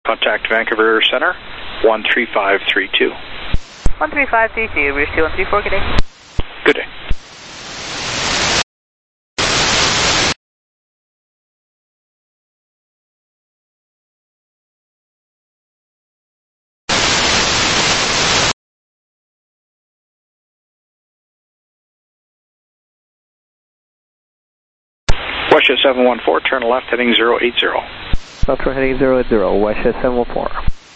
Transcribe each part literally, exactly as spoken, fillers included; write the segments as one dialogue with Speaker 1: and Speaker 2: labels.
Speaker 1: Contact Vancouver Center, one three five three two.
Speaker 2: one three five three two, Rouge two one three four, good day.
Speaker 1: Good day. Westjet seven one four, turn left heading zero eight zero.
Speaker 3: Left turn heading zero eight zero, Westjet seven one four.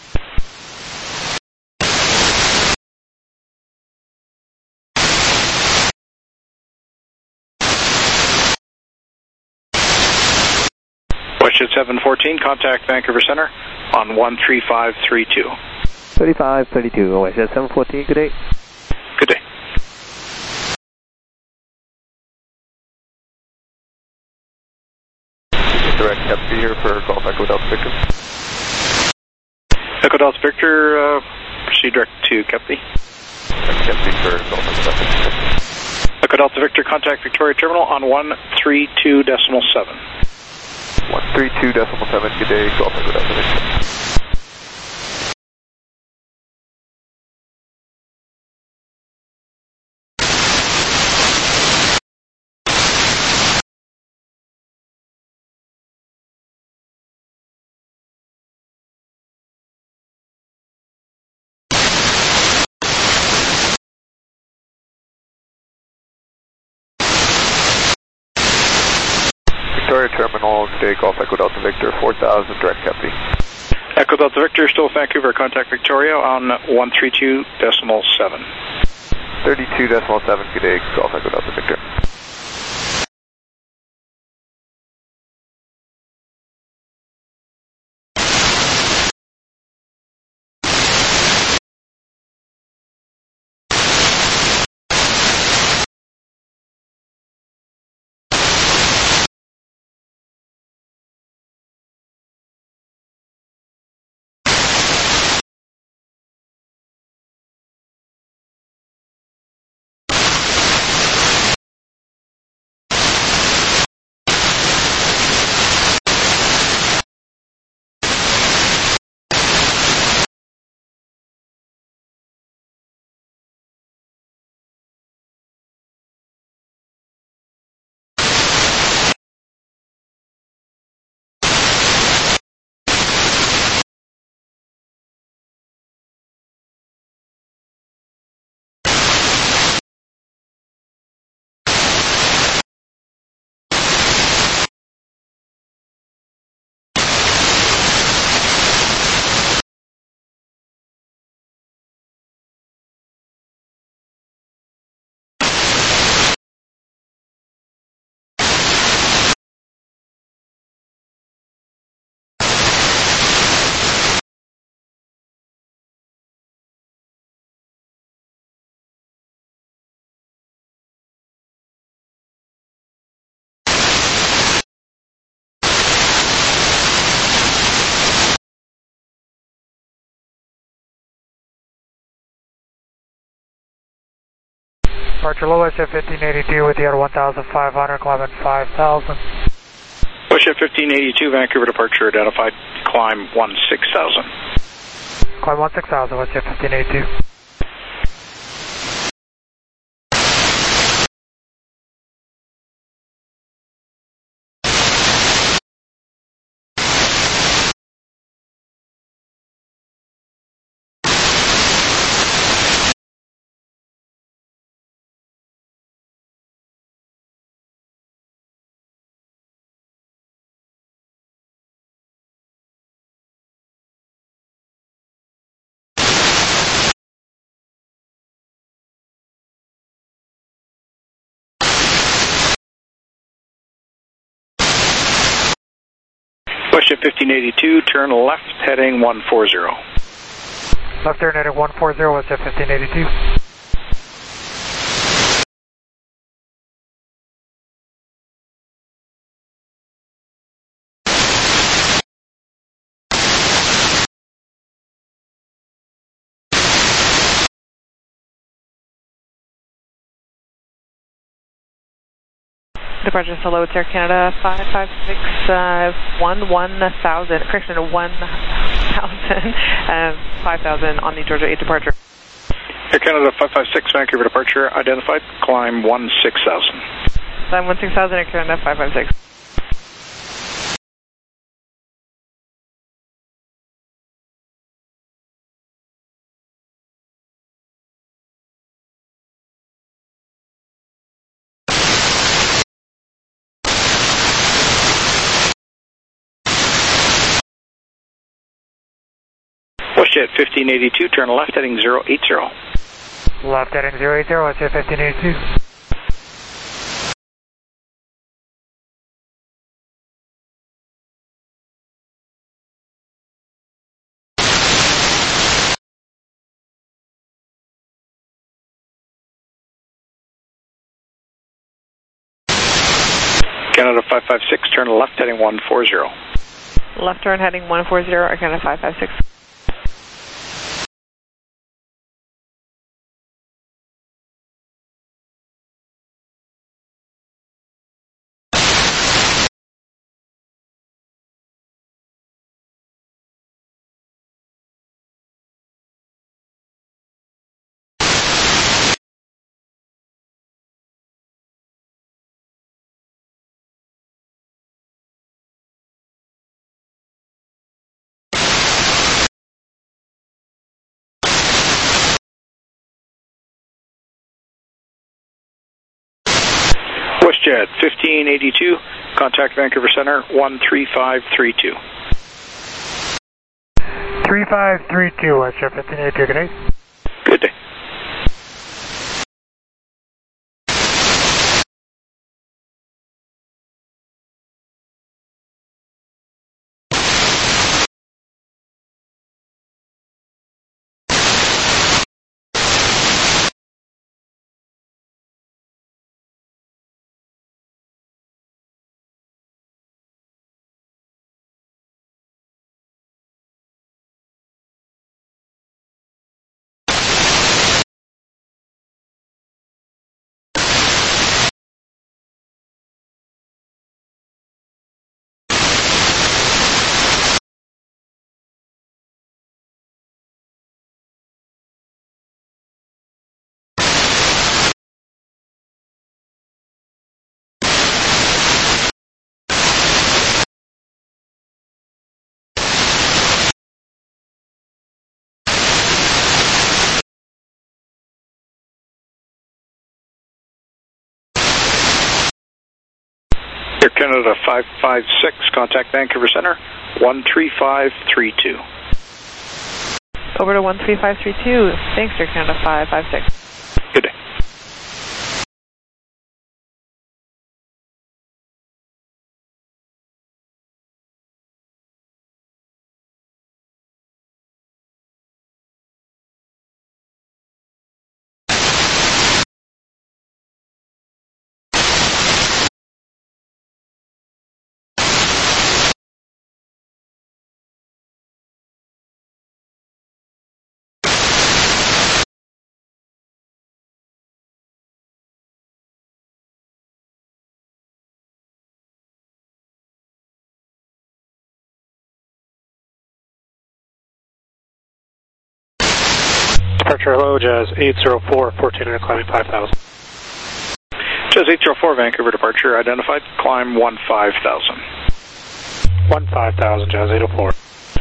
Speaker 1: Westjet seven fourteen, contact Vancouver Center on one three five three two.
Speaker 3: thirty-five thirty-two, Westjet seven fourteen, good day.
Speaker 1: Good day.
Speaker 4: Direct Captain here for Golf Echo Delta Victor.
Speaker 1: Echo Delta Victor, uh, proceed direct to Kepney.
Speaker 4: Captain for Golf Echo Delta Victor.
Speaker 1: Echo Delta Victor, contact Victoria Terminal on one three two decimal seven.
Speaker 4: one three two decimal seven, good day, Golf Echo Delta Victor. Victoria Terminal, today Golf Echo Delta Victor, four thousand, direct Captain.
Speaker 1: Echo Delta Victor, still Vancouver, contact Victoria on one three two decimal seven.
Speaker 4: thirty-two decimal seven, good day, Golf Echo Delta Victor.
Speaker 5: Departure low Westjet fifteen eighty-two with the air one thousand five hundred, climbing five thousand.
Speaker 1: Westjet fifteen eighty-two, Vancouver departure identified, climb one six thousand.
Speaker 5: Climb one six thousand, Westjet fifteen eighty-two.
Speaker 1: Westjet fifteen eighty-two, turn left heading one four zero.
Speaker 5: Left turn heading one four zero, Westjet fifteen eighty-two.
Speaker 2: departure solo, it's Air Canada five five six, uh, one, one thousand, correction, one thousand, um, five thousand on the Georgia eight departure.
Speaker 1: Air Canada five five six, Vancouver departure identified, climb one six thousand.
Speaker 2: Climb one six thousand, Air Canada five five six.
Speaker 1: WestJet fifteen eighty-two, turn left heading zero eight zero.
Speaker 5: Left heading zero eight zero, WestJet fifteen eighty-two.
Speaker 1: Canada five five six, turn left heading one four zero.
Speaker 2: Left turn heading one four zero, Air Canada five five six.
Speaker 1: WestJet fifteen eighty-two, contact Vancouver Center one three five three two.
Speaker 5: three five three two, WestJet fifteen eighty-two, good day.
Speaker 1: Good day. Air Canada five five six, contact Vancouver Center one three five three two.
Speaker 2: Over to one three five three two, thanks Air Canada five five six.
Speaker 1: Good day.
Speaker 5: Departure hello, Jazz eight zero four, fourteen hundred, climbing five thousand.
Speaker 1: Jazz eight zero four, Vancouver departure identified, climb one five thousand.
Speaker 5: one five thousand, Jazz eight zero four.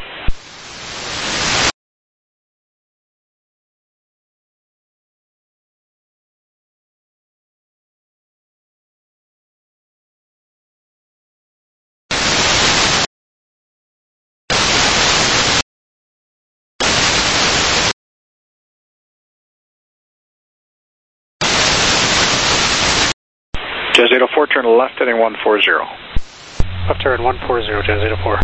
Speaker 1: Jazz eight zero four, turn left heading one four zero.
Speaker 5: Left turn one four zero, Jazz eight zero four.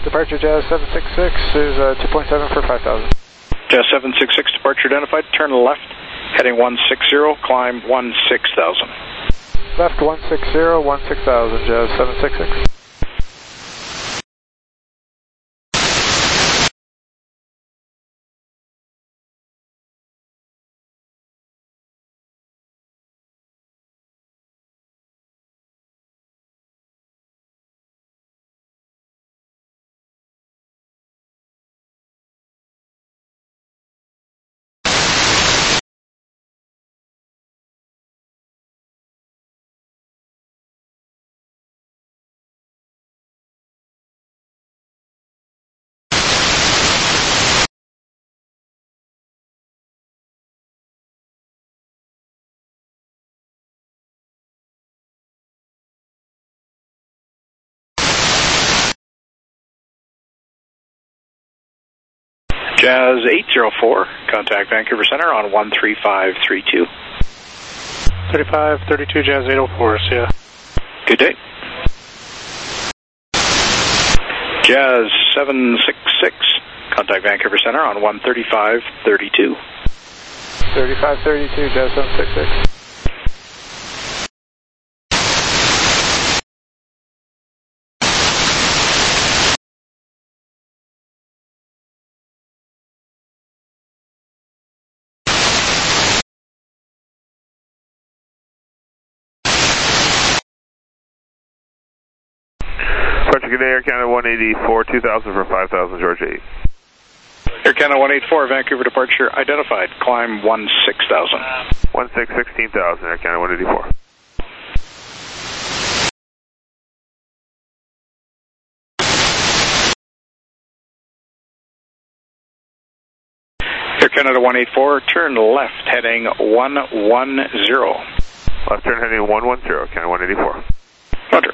Speaker 4: Departure Jazz seven six six is uh, two point seven for five thousand.
Speaker 1: Jazz seven six six, departure identified, turn left, heading one six zero, climb one six thousand.
Speaker 4: Left one six zero, one six thousand, Jazz seven six six.
Speaker 1: Jazz eight zero four, contact Vancouver Center on one three five three two.
Speaker 5: thirty-five thirty-two Jazz eight oh four, see ya.
Speaker 1: Good day. Jazz seven six six, contact Vancouver Center on one thirty-five thirty-two.
Speaker 4: thirty-five thirty-two, Jazz seven six six.
Speaker 6: Departure, good day, Air Canada one eighty-four, two thousand for five thousand, Georgia eight.
Speaker 1: Air Canada one eighty-four, Vancouver departure identified, climb one six thousand.
Speaker 6: one six, sixteen thousand, Air Canada one eighty-four.
Speaker 1: Air Canada one eighty-four, turn left, heading one one zero.
Speaker 6: Left turn heading one one zero, Canada one eighty-four.
Speaker 1: Roger.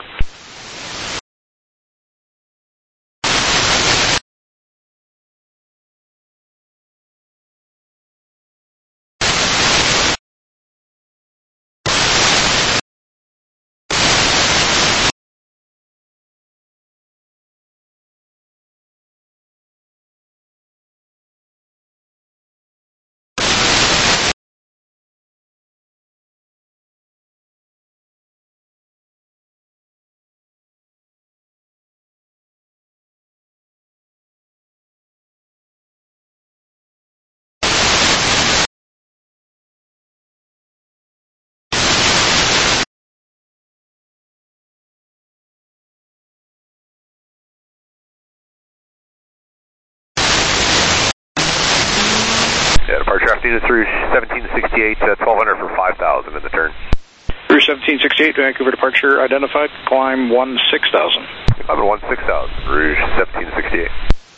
Speaker 6: Yeah, departure altitude is Rouge seventeen sixty-eight, uh, twelve hundred for five thousand in the turn.
Speaker 1: Rouge seventeen sixty-eight, Vancouver departure identified, climb one six thousand.
Speaker 6: eleven one six thousand, Rouge seventeen sixty-eight.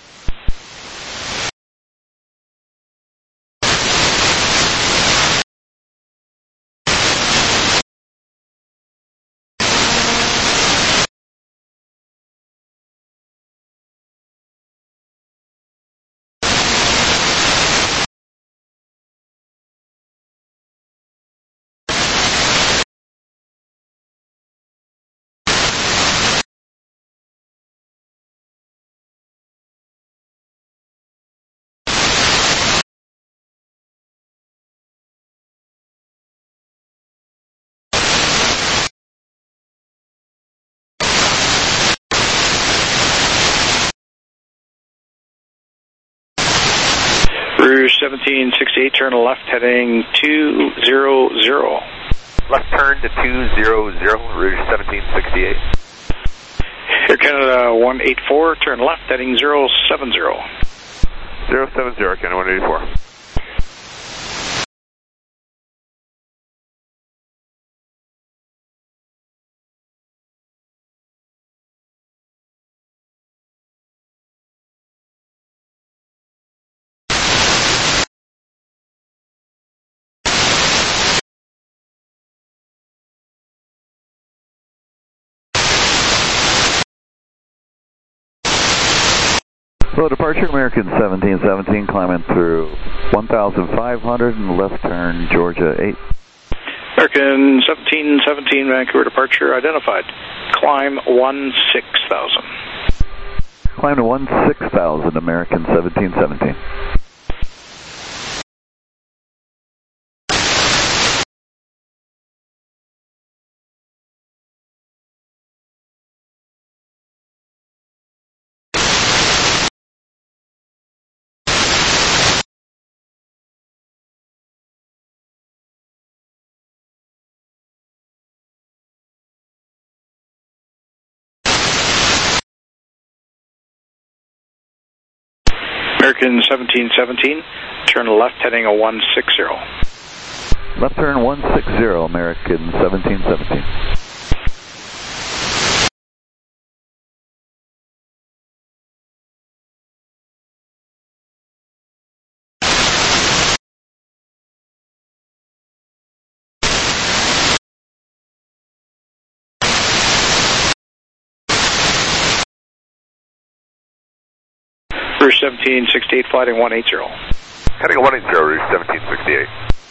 Speaker 1: Rouge seventeen sixty-eight, turn left, heading two zero zero.
Speaker 6: Left turn to two zero zero, Rouge seventeen sixty-eight.
Speaker 1: Air Canada one eighty-four, turn left, heading zero seven zero.
Speaker 6: zero seven zero, Canada one eighty-four.
Speaker 7: So departure American seventeen seventeen, climbing through one thousand five hundred and left turn Georgia eight.
Speaker 1: American seventeen seventeen, Vancouver departure identified, climb one six thousand.
Speaker 7: Climb to one six thousand, American seventeen seventeen.
Speaker 1: American seventeen seventeen, turn left heading a one six zero.
Speaker 7: Left turn one six zero, American seventeen seventeen.
Speaker 1: Rouge seventeen sixty-eight, flighting one eight zero.
Speaker 6: Heading a one eight zero, Rouge seventeen sixty-eight.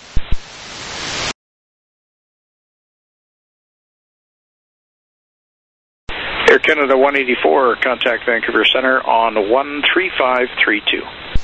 Speaker 1: Air Canada one eighty-four, contact Vancouver Center on one three five three two.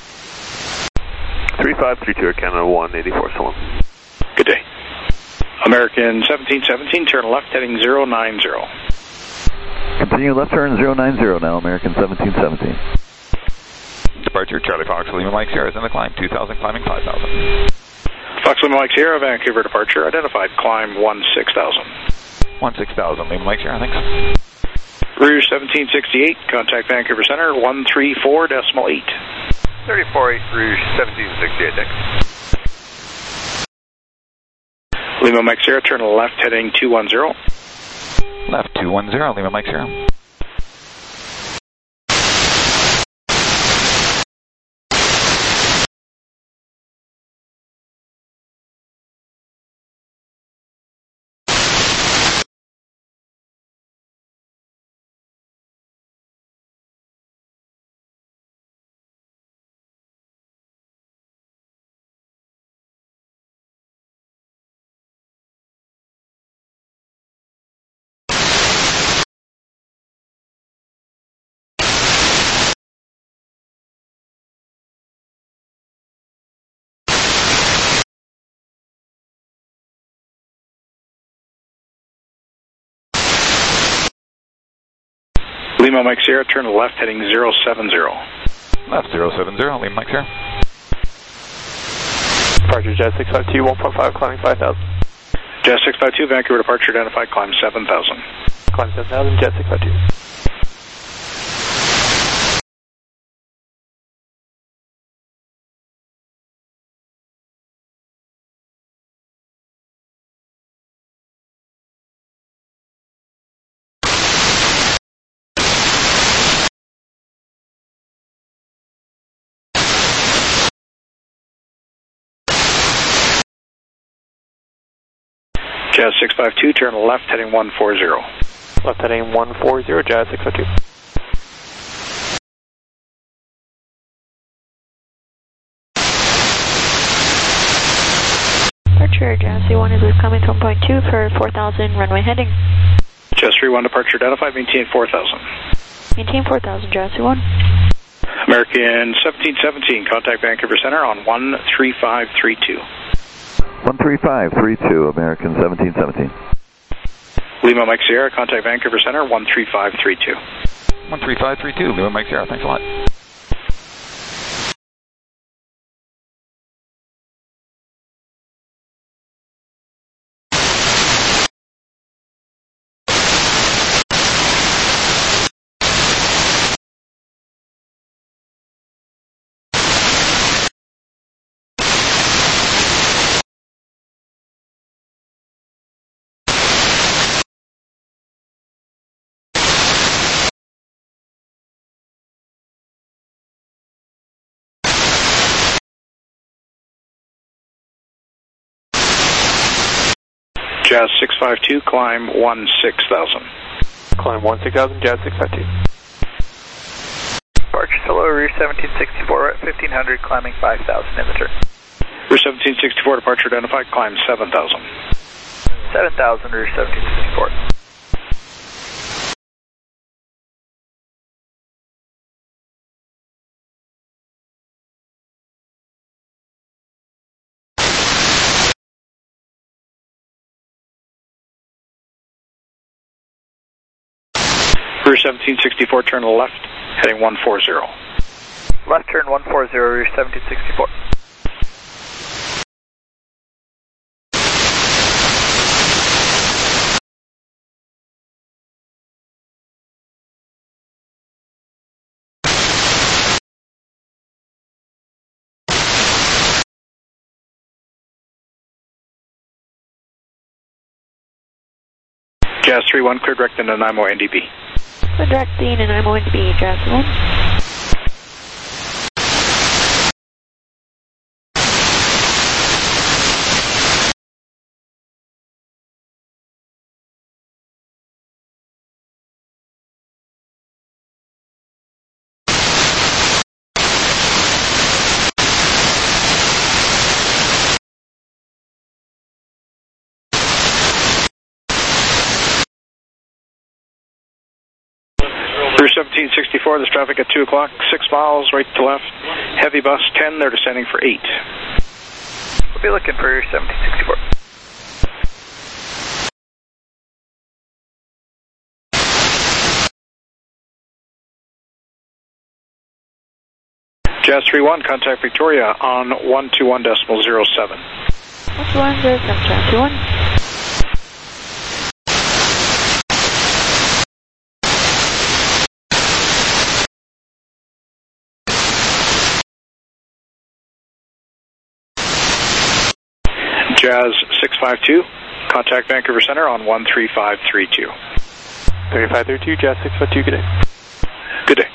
Speaker 6: three five three two, Air Canada one eighty-four, so long.
Speaker 1: Good day. American seventeen seventeen, turn left heading zero nine zero.
Speaker 7: Continue left turn zero nine zero now, American seventeen seventeen.
Speaker 8: Departure Charlie Fox, Lima Mike Sierra is in the climb, two thousand, climbing five thousand.
Speaker 1: Fox Lima Mike Sierra, Vancouver departure, identified, climb one six thousand.
Speaker 8: one six thousand, Lima Mike Sierra, thanks.
Speaker 1: Rouge seventeen sixty-eight, contact Vancouver Center, one three four decimal eight.
Speaker 6: thirty-four eight, Rouge seventeen sixty-eight, thanks.
Speaker 1: Lima Mike Sierra, turn left heading two one zero.
Speaker 8: Left two one zero, Lima Mike Sierra.
Speaker 1: Lima Mike Sierra, turn left heading zero seven zero.
Speaker 8: Left zero seven zero, Lima Mike Sierra.
Speaker 4: Departure Jet six five two, one four five, climbing five thousand.
Speaker 1: Jet six five two, Vancouver departure, identified, climb seven thousand.
Speaker 4: Climb seven thousand, Jet six five two.
Speaker 1: Jazz six five two, turn left heading one four zero.
Speaker 4: Left heading one four zero, Jazz six five two.
Speaker 9: Departure, Jazz C one is coming to one point two for four thousand, runway heading.
Speaker 1: Jazz three one, departure identified, maintain four thousand.
Speaker 9: Maintain four thousand, Jazz C one.
Speaker 1: American seventeen seventeen, contact Vancouver Center on one three five three two.
Speaker 7: one three five three two, American seventeen seventeen.
Speaker 1: Lima Mike Sierra, contact Vancouver Center, one three five three two.
Speaker 8: one three five three two, Lima Mike Sierra, thanks a lot.
Speaker 1: Jazz six five two, climb one six thousand.
Speaker 4: Climb one six thousand, Jazz six five two.
Speaker 10: Departure Solo, Rouge seventeen sixty-four, at fifteen hundred, climbing five thousand in the turn.
Speaker 1: Rouge seventeen sixty-four, departure identified, climb seven thousand.
Speaker 10: seven thousand, Rouge seventeen sixty-four.
Speaker 1: Rouge seventeen sixty-four, turn to the left, heading one forty.
Speaker 10: Left turn one forty, Rouge seventeen sixty-four.
Speaker 1: Jazz three one, clear direct into Nanaimo N D B.
Speaker 9: Clear direct in Nanaimo N D B, Jazz one.
Speaker 1: Rouge seventeen sixty-four, there's traffic at two o'clock, six miles, right to left. Heavy bus ten, they're descending for eight.
Speaker 10: We'll be looking for Rouge seventeen sixty-four.
Speaker 1: Jazz three one, contact Victoria on one two one decimal zero seven.
Speaker 9: one two one, zero seven, Jazz two one.
Speaker 1: Jazz six five two, contact Vancouver Center on one three five three two.
Speaker 11: three five three two, Jazz six five two, good day.
Speaker 1: Good day.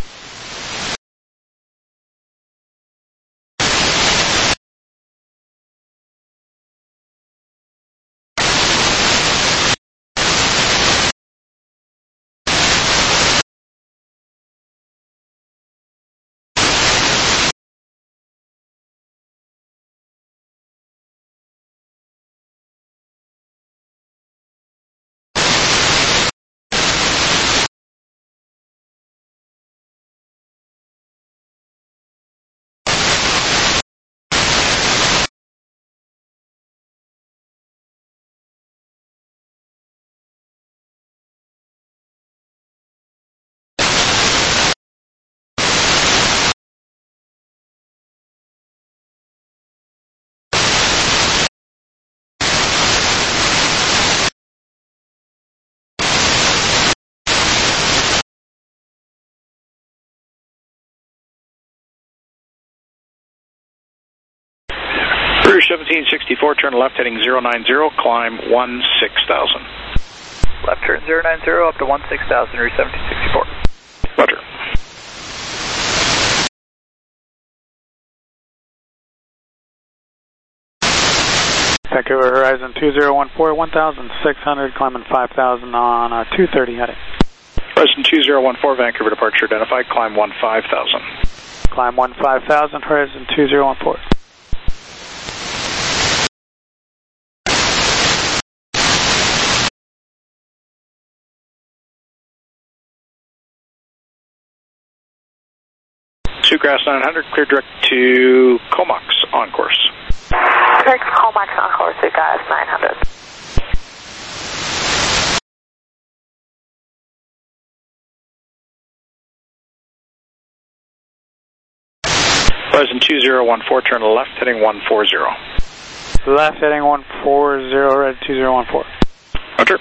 Speaker 1: Rouge seventeen sixty-four, turn left heading zero nine zero, climb one six thousand.
Speaker 10: Left turn zero nine zero up to one six thousand, Rouge seventeen sixty-four.
Speaker 1: Roger.
Speaker 5: Vancouver Horizon two zero one four, one thousand six hundred, climbing five thousand on uh, two thirty heading.
Speaker 1: Horizon two zero one four, Vancouver departure identified, climb one five thousand.
Speaker 5: Climb one five thousand, Horizon two zero one four.
Speaker 1: Sucrass nine hundred, clear direct to Comox on course.
Speaker 2: Direct to Comox on course, Sucrass nine hundred.
Speaker 1: Horizon two zero one four, turn left heading one forty.
Speaker 5: Left heading one forty, red two zero one four.
Speaker 1: Roger.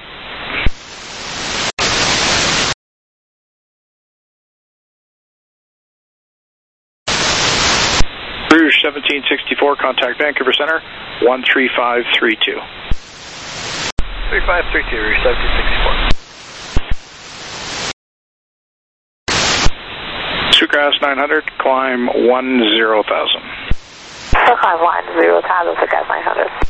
Speaker 1: Rouge seventeen sixty-four, contact Vancouver Center, one three five three two.
Speaker 10: three five three two, Rouge seventeen sixty-four.
Speaker 1: Sucrass nine hundred, climb one zero thousand.
Speaker 2: So climb one zero thousand, Sucrass nine hundred.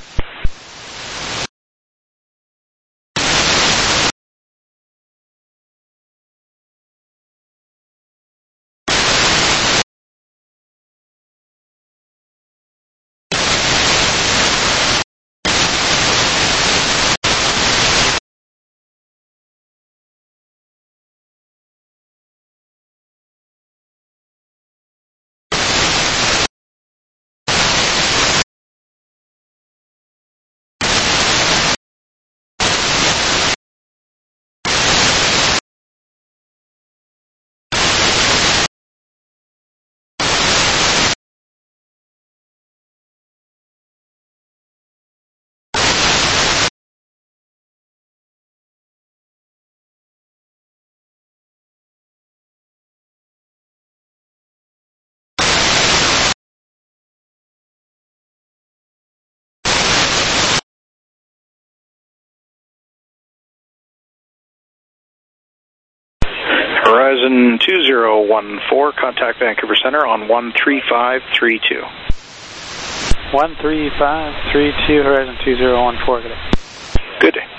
Speaker 1: Horizon two zero one four, contact Vancouver Center on one three five three two.
Speaker 5: one three five three two, Horizon two zero one four, good day.
Speaker 1: Good day.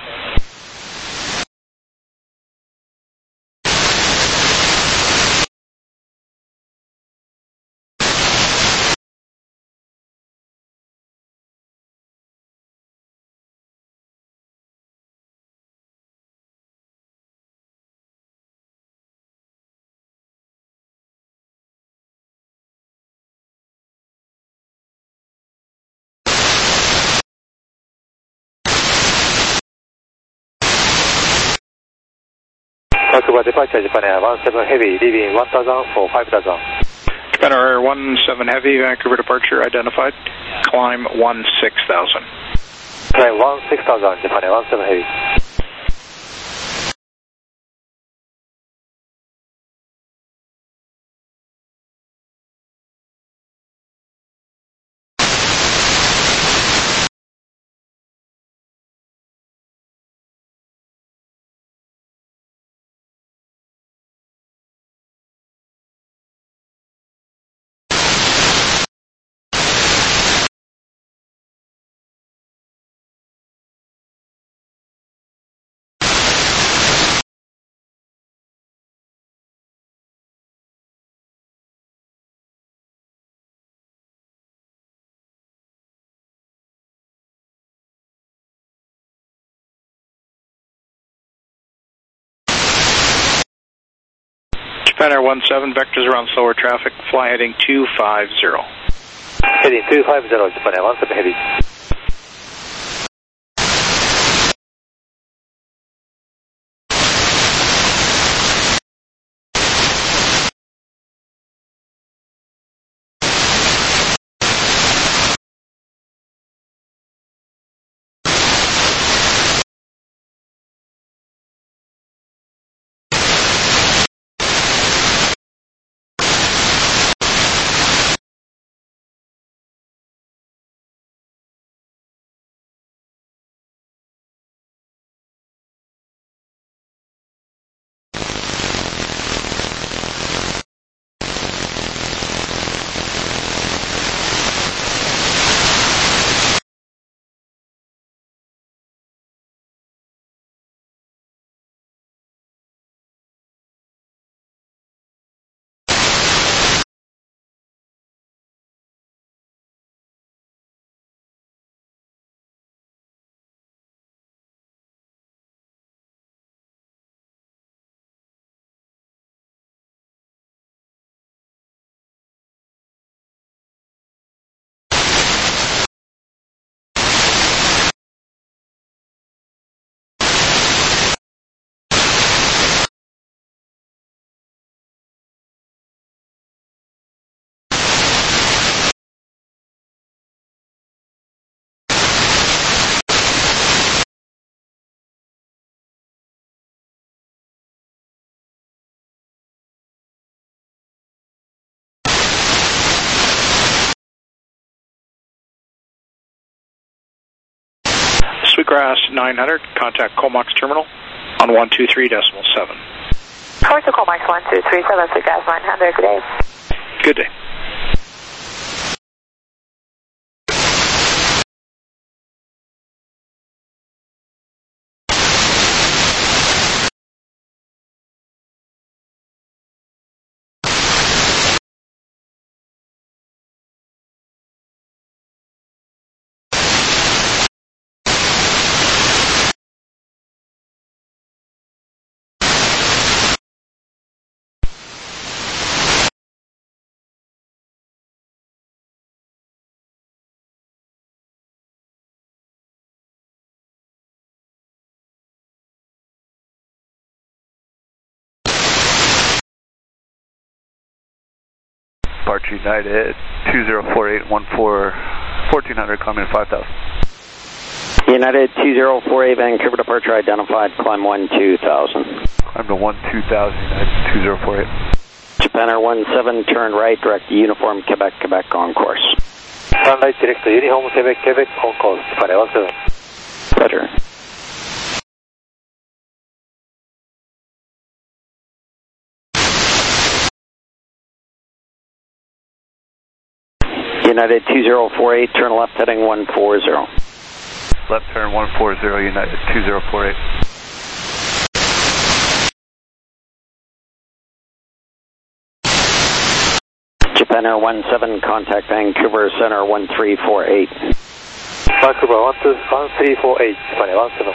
Speaker 12: Vancouver departure, Japan Air one seven Heavy, leaving one thousand for five thousand.
Speaker 1: Japan Air one seven Heavy, Vancouver departure identified, climb one six thousand.
Speaker 12: Climb one six thousand, Japan Air one seven Heavy.
Speaker 1: Japan Air one seven, vectors around slower traffic, fly heading two five zero.
Speaker 12: Heading two five zero, Japan Air one seven Heavy.
Speaker 1: Sweetgrass nine hundred, contact Comox Terminal on one two three decimal seven.
Speaker 13: Towards the Comox one two three seven, Sweetgrass nine hundred, good day.
Speaker 1: Good day.
Speaker 4: Departure United two zero four eight one four, fourteen hundred, climbing five thousand.
Speaker 14: United two zero four eight, Vancouver departure identified, climb one two thousand.
Speaker 4: Climb to one two thousand, United two zero four eight.
Speaker 14: Japan Air one seven, turn right, direct to Uniform Quebec, Quebec on course.
Speaker 12: Turn right, direct to Uniform Quebec, Quebec on course, Japan Air one seven.
Speaker 14: Better. United two zero four eight, turn left heading one four zero.
Speaker 4: Left turn one four zero, United two zero four eight.
Speaker 14: Japan Air one seven, contact Vancouver Center one three four eight.
Speaker 12: Vancouver one three four eight, Japan Air one seven.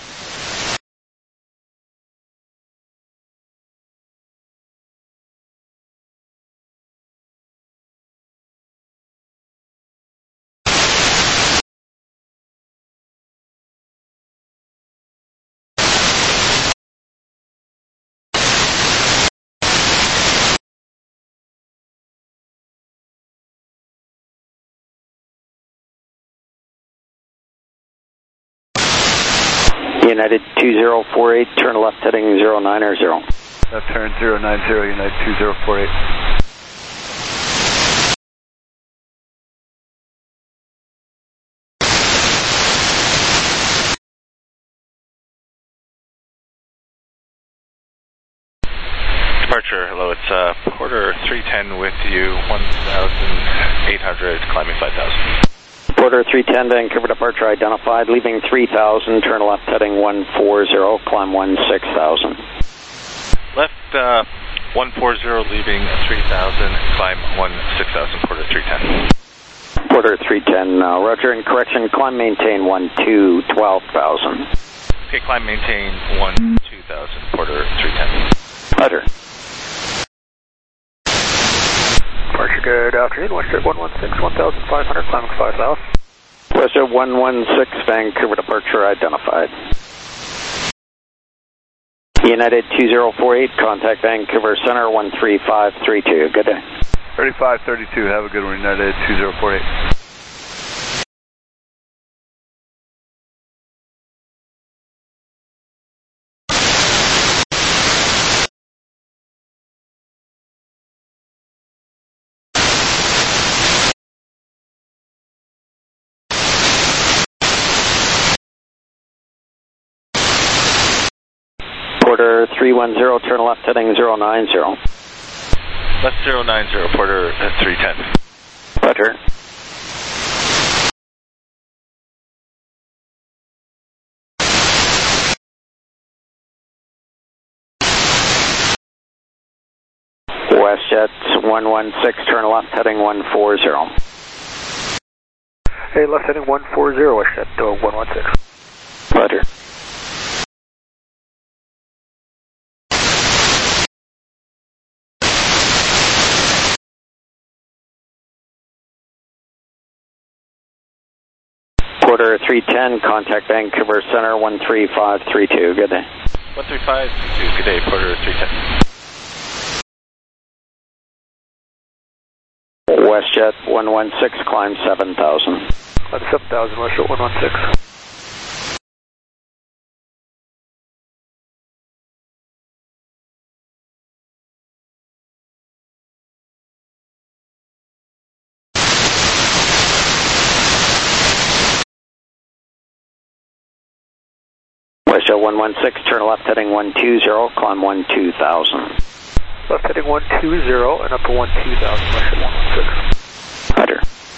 Speaker 14: United two zero four eight, turn left heading zero nine zero.
Speaker 4: Left turn zero nine zero, United two zero four eight.
Speaker 8: Departure, hello, it's uh, Porter three ten with you, one thousand eight hundred, climbing five thousand.
Speaker 14: Porter three ten, Vancouver departure identified, leaving three thousand, turn left heading one four zero, climb one six thousand.
Speaker 8: Left uh, one four zero, leaving three thousand, climb one six thousand, Porter three ten.
Speaker 14: Porter three ten, uh, roger and correction, climb maintain one two, twelve thousand.
Speaker 8: Okay, climb maintain one two thousand, Porter three ten.
Speaker 14: Roger.
Speaker 10: Departure, good afternoon, WestJet one one six, one thousand five hundred, climbing five thousand.
Speaker 14: WestJet one one six, Vancouver departure identified. United two zero four eight, contact Vancouver Center one three five three two. Good day.
Speaker 4: thirty-five thirty-two, have a good one, United two zero four eight.
Speaker 14: Porter three one zero, turn left heading zero nine zero.
Speaker 8: Left zero nine zero, Porter uh, three ten.
Speaker 14: Roger. WestJet one one six, turn left heading one four zero.
Speaker 10: Hey, left heading one four zero, WestJet uh, one one six.
Speaker 14: Roger. Porter three ten, contact Vancouver Center one three five three two. Good day.
Speaker 8: one three five three two, good day, Porter three ten.
Speaker 14: WestJet one one six, climb seven thousand.
Speaker 10: Climb seven thousand, WestJet one one six.
Speaker 14: WestJet one one six, turn left heading one two zero, climb one two thousand.
Speaker 10: Left heading one two zero and up to one two thousand, WestJet one one six.
Speaker 14: Roger.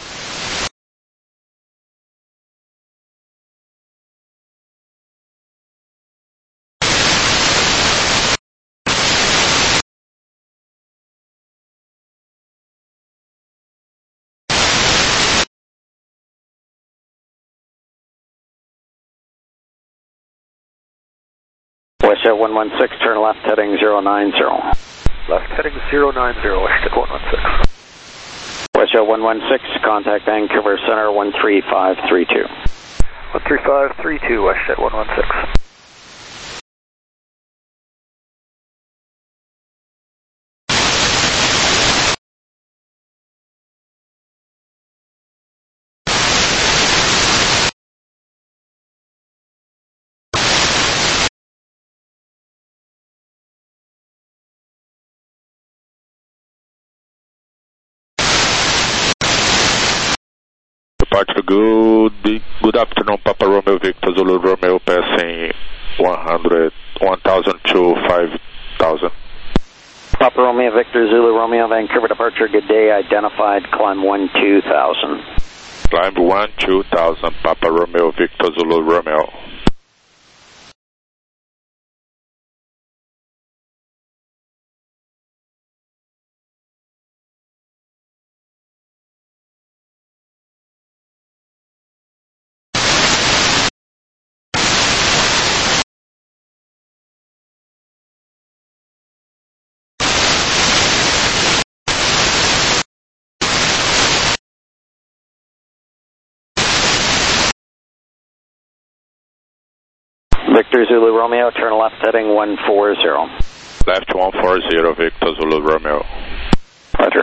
Speaker 14: WestJet one one six, turn left heading zero nine zero.
Speaker 10: Left heading zero nine zero, WestJet one one six.
Speaker 14: WestJet one one six, contact Vancouver Center one three five three two.
Speaker 10: one three five three two, WestJet one one six.
Speaker 15: Departure, good, good afternoon, Papa Romeo Victor Zulu Romeo, passing one hundred, one thousand to five thousand.
Speaker 14: Papa Romeo, Victor Zulu Romeo, Vancouver departure, good day, identified, climb one two thousand.
Speaker 15: Climb one two thousand, Papa Romeo, Victor Zulu Romeo.
Speaker 14: Victor Zulu Romeo, turn left heading one four zero.
Speaker 15: Left one four zero, Victor Zulu Romeo.
Speaker 14: Roger.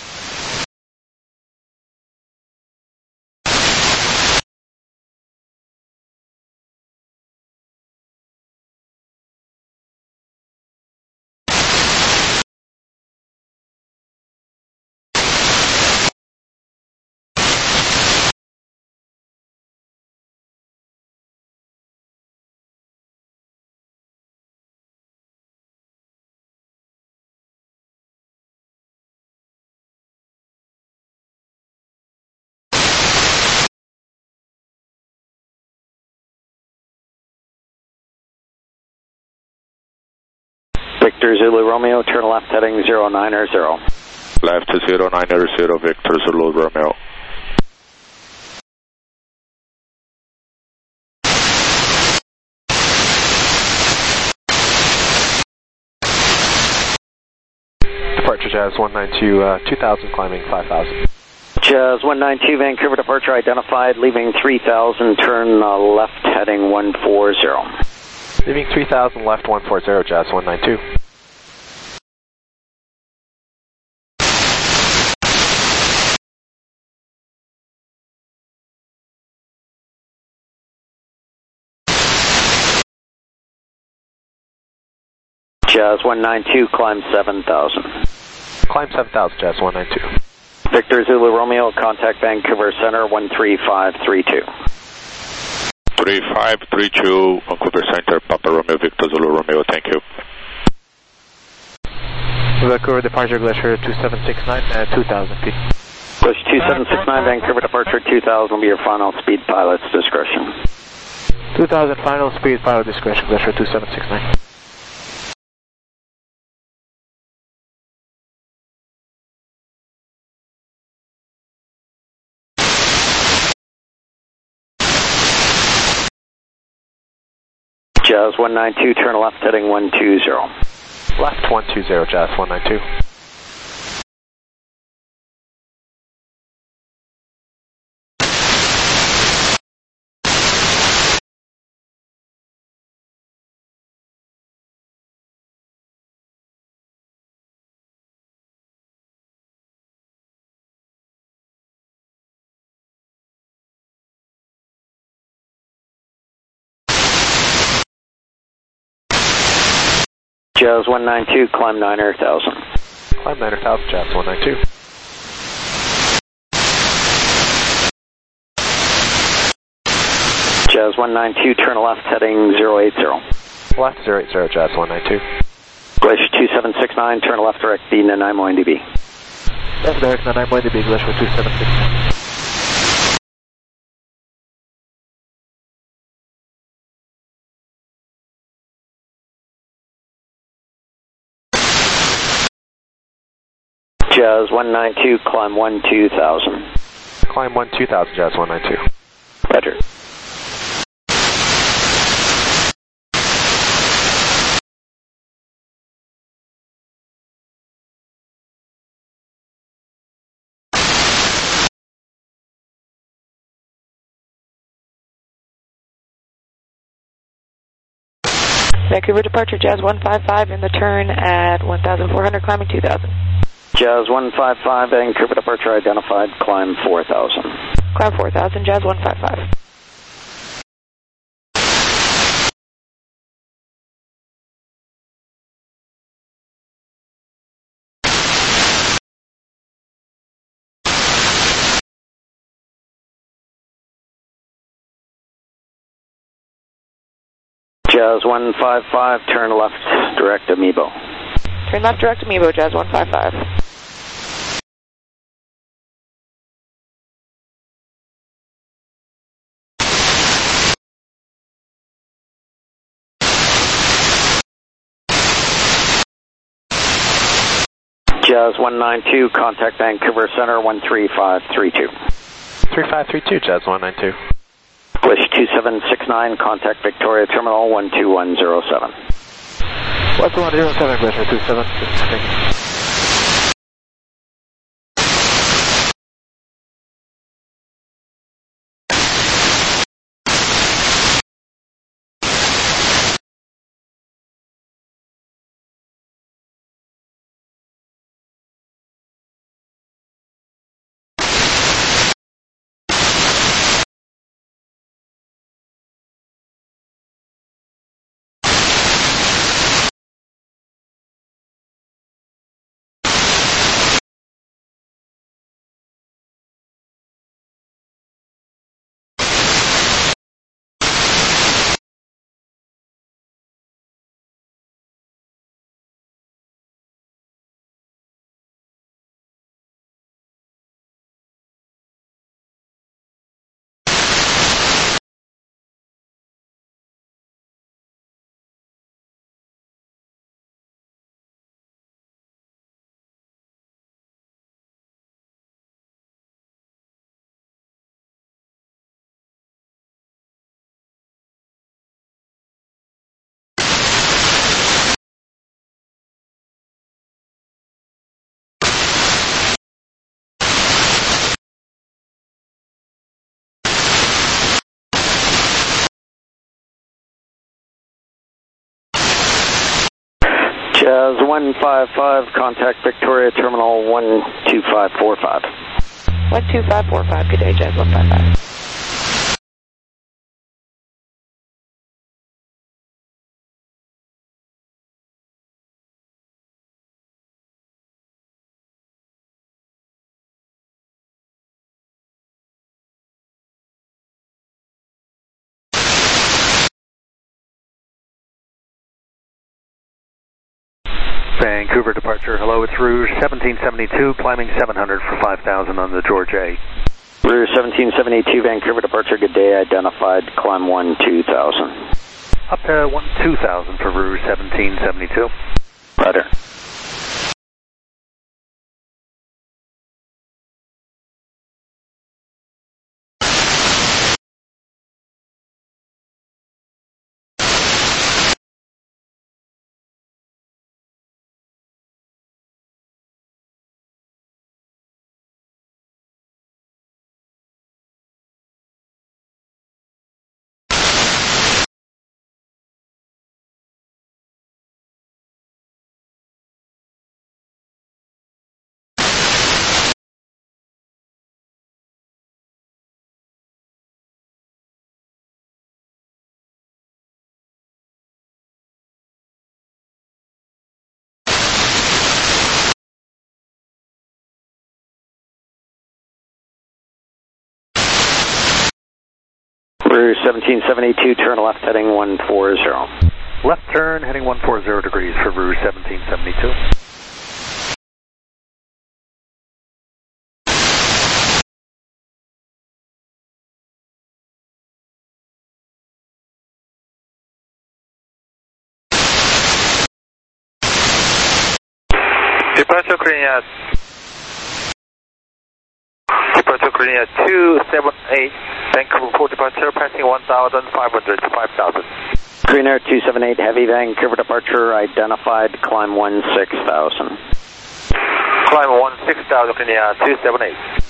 Speaker 14: Victor Zulu Romeo, turn left heading zero nine zero.
Speaker 15: Left zero nine zero, Victor Zulu Romeo.
Speaker 11: Departure Jazz one nine two, uh, two thousand, climbing five thousand.
Speaker 14: Jazz one nine two, Vancouver departure identified, leaving three thousand, turn uh, left heading one four zero.
Speaker 11: Leaving three thousand, left one four zero, Jazz one nine two.
Speaker 14: Jazz one nine two, climb seven thousand.
Speaker 11: Climb seven thousand, Jazz one nine two.
Speaker 14: Victor Zulu Romeo, contact Vancouver Center one three five three two.
Speaker 15: three five three two, Vancouver Center, Papa Romeo, Victor Zulu Romeo, thank you.
Speaker 11: Vancouver departure, Glacier two seven six nine, uh, two thousand feet.
Speaker 14: Glacier two seven six nine, Vancouver departure two thousand will be your final speed, pilot's discretion.
Speaker 11: two thousand final speed, pilot discretion, Glacier two seven six nine.
Speaker 14: Jazz one nine two, turn left heading one two zero.
Speaker 11: Left one two zero, Jazz one nine two.
Speaker 14: Jazz one nine two, climb nine thousand.
Speaker 11: Climb nine thousand, Jazz one nine two.
Speaker 14: Jazz one nine two, turn left heading zero eight zero.
Speaker 11: Left zero eight zero, Jazz one nine two.
Speaker 14: Glacier two seven six nine, turn left direct D Nanaimo N D B.
Speaker 11: Left direct Nanaimo N D B, Glacier two seven six nine.
Speaker 14: Jazz one nine two, climb one two thousand.
Speaker 11: Climb one two thousand, Jazz one nine two.
Speaker 14: Roger.
Speaker 9: Vancouver departure, Jazz one five five in the turn at one thousand four hundred, climbing two thousand.
Speaker 14: Jazz one five five, Vancouver departure identified, climb four thousand.
Speaker 9: Climb four thousand, Jazz one five five.
Speaker 14: Jazz one five five, turn left, direct Amiibo.
Speaker 9: Turn left direct to Mevo, Jazz one five five.
Speaker 14: Jazz one nine two, contact Vancouver Center one three five three two.
Speaker 11: three five three two, Jazz one nine two.
Speaker 14: Wish two seven six nine, contact Victoria Terminal one two one zero seven.
Speaker 3: one two one zero seven, Glacier two seven six nine.
Speaker 14: Jazz one five five, contact Victoria Terminal one two five four five.
Speaker 9: one two five four five, good day, Jazz one five five.
Speaker 4: Vancouver departure, hello, it's Rouge seventeen seventy-two, climbing seven hundred for five thousand on the George A.
Speaker 14: Rouge seventeen seventy-two, Vancouver departure, good day, identified, climb one two thousand.
Speaker 4: Up to one two thousand for Rouge seventeen seventy-two.
Speaker 14: Roger. Rouge seventeen seventy-two, turn left heading one four zero.
Speaker 4: Left turn heading one four zero degrees for Rouge seventeen seventy-two.
Speaker 6: Departure clearing at Departure clearing at two seven eight, Vancouver Port departure, passing one thousand five hundred to five thousand.
Speaker 14: Green Air two seven eight, heavy Vancouver departure, identified, climb one six thousand.
Speaker 6: Climb one six thousand, clearing at two seven eight.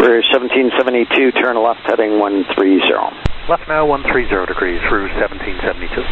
Speaker 14: Rouge seventeen seventy-two, turn left heading one three zero.
Speaker 4: Left now one thirty degrees, Rouge seventeen seventy-two.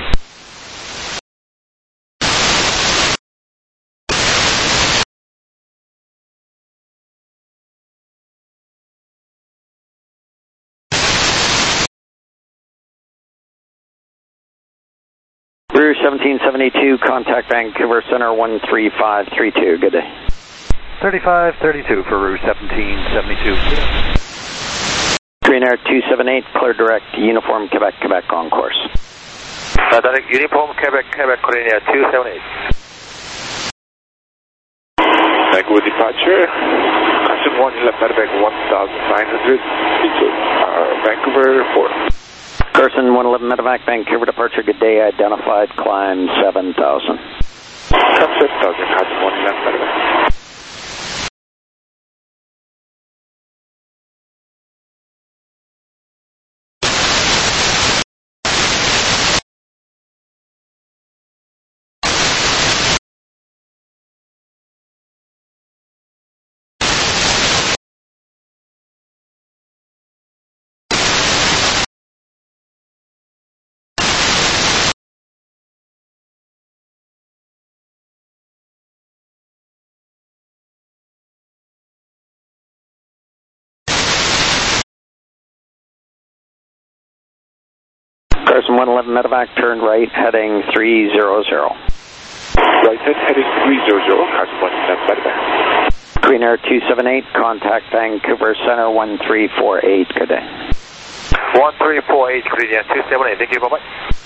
Speaker 14: Rouge seventeen seventy-two, contact Vancouver Center one three five three two, good day.
Speaker 4: thirty-five thirty-two for Rouge seventeen seventy-two.
Speaker 14: Green Air two seven eight, clear direct, Uniform Quebec, Quebec on course.
Speaker 6: Uh, direct Uniform Quebec, Quebec, Green Air two seven eight.
Speaker 15: Vancouver departure, custom one left Medevac one thousand nine hundred, uh, Vancouver four.
Speaker 14: Carson one eleven Medevac, Vancouver departure, good day, identified, climb seven thousand.
Speaker 15: Climb seven thousand, custom one left Medevac.
Speaker 14: Carson one eleven Medevac, turn right, heading three zero zero.
Speaker 15: Right head heading three zero zero, Carson one eleven Medevac.
Speaker 14: Green Air two seven eight, contact Vancouver Center one three four eight, good day.
Speaker 6: one three four eight, Green Air two seven eight, thank you, bye-bye.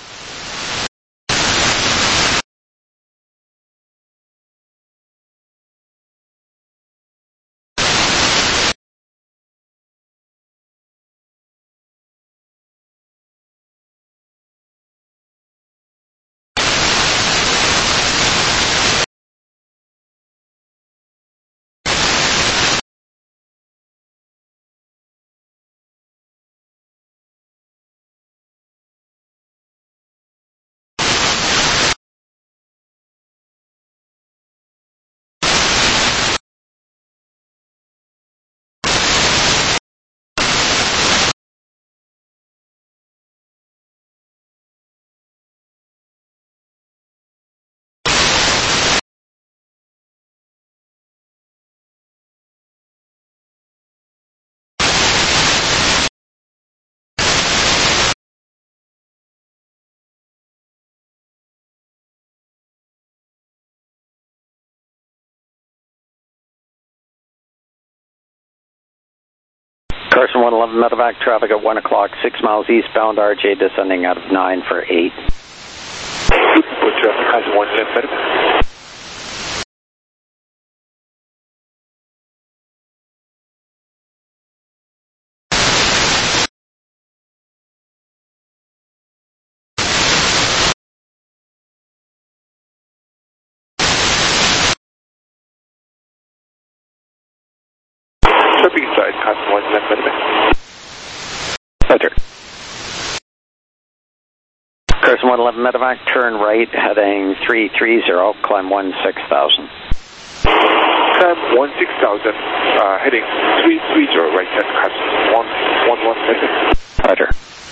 Speaker 14: Carson one eleven Medevac, traffic at one o'clock, six miles eastbound, R J descending out of nine for eight.
Speaker 15: Good traffic, Carson one eleven Medevac. Tripping side, Carson one eleven Medevac.
Speaker 14: Roger. Carson one eleven Medevac, turn right, heading three three zero, climb one six thousand.
Speaker 15: Climb one six thousand, uh, heading three three zero, right head, Carson one one one Medevac.
Speaker 14: Roger.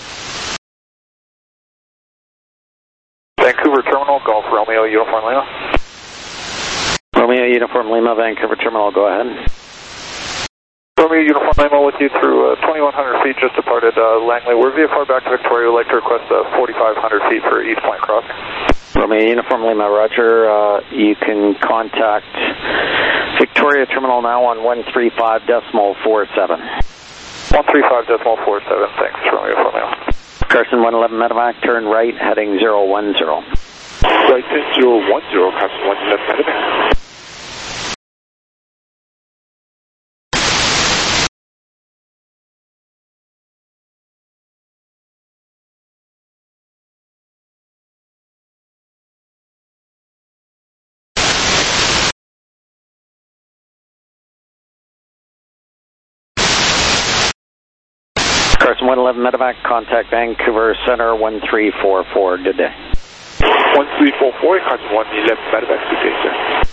Speaker 6: Vancouver Terminal, Golf Romeo, Uniform Lima.
Speaker 14: Romeo Uniform Lima, Vancouver Terminal, go ahead.
Speaker 6: Romeo Uniform Lima with you through uh, twenty-one hundred feet, just departed uh, Langley. We're V F R back to Victoria. We'd like to request uh, forty-five hundred feet for East Point crossing.
Speaker 14: Romeo Uniform Lima, roger. Uh, you can contact Victoria Terminal now on one three five decimal four seven.
Speaker 6: one three five decimal four seven, thanks, Romeo Uniform Lima.
Speaker 14: Carson one eleven Medevac, turn right, heading zero one zero.
Speaker 15: Right head zero one zero, Carson one eleven Medevac.
Speaker 14: Carson one eleven Medevac, contact Vancouver Center one three four four, good day.
Speaker 15: one three four four, Carson one eleven Medevac, good day, sir.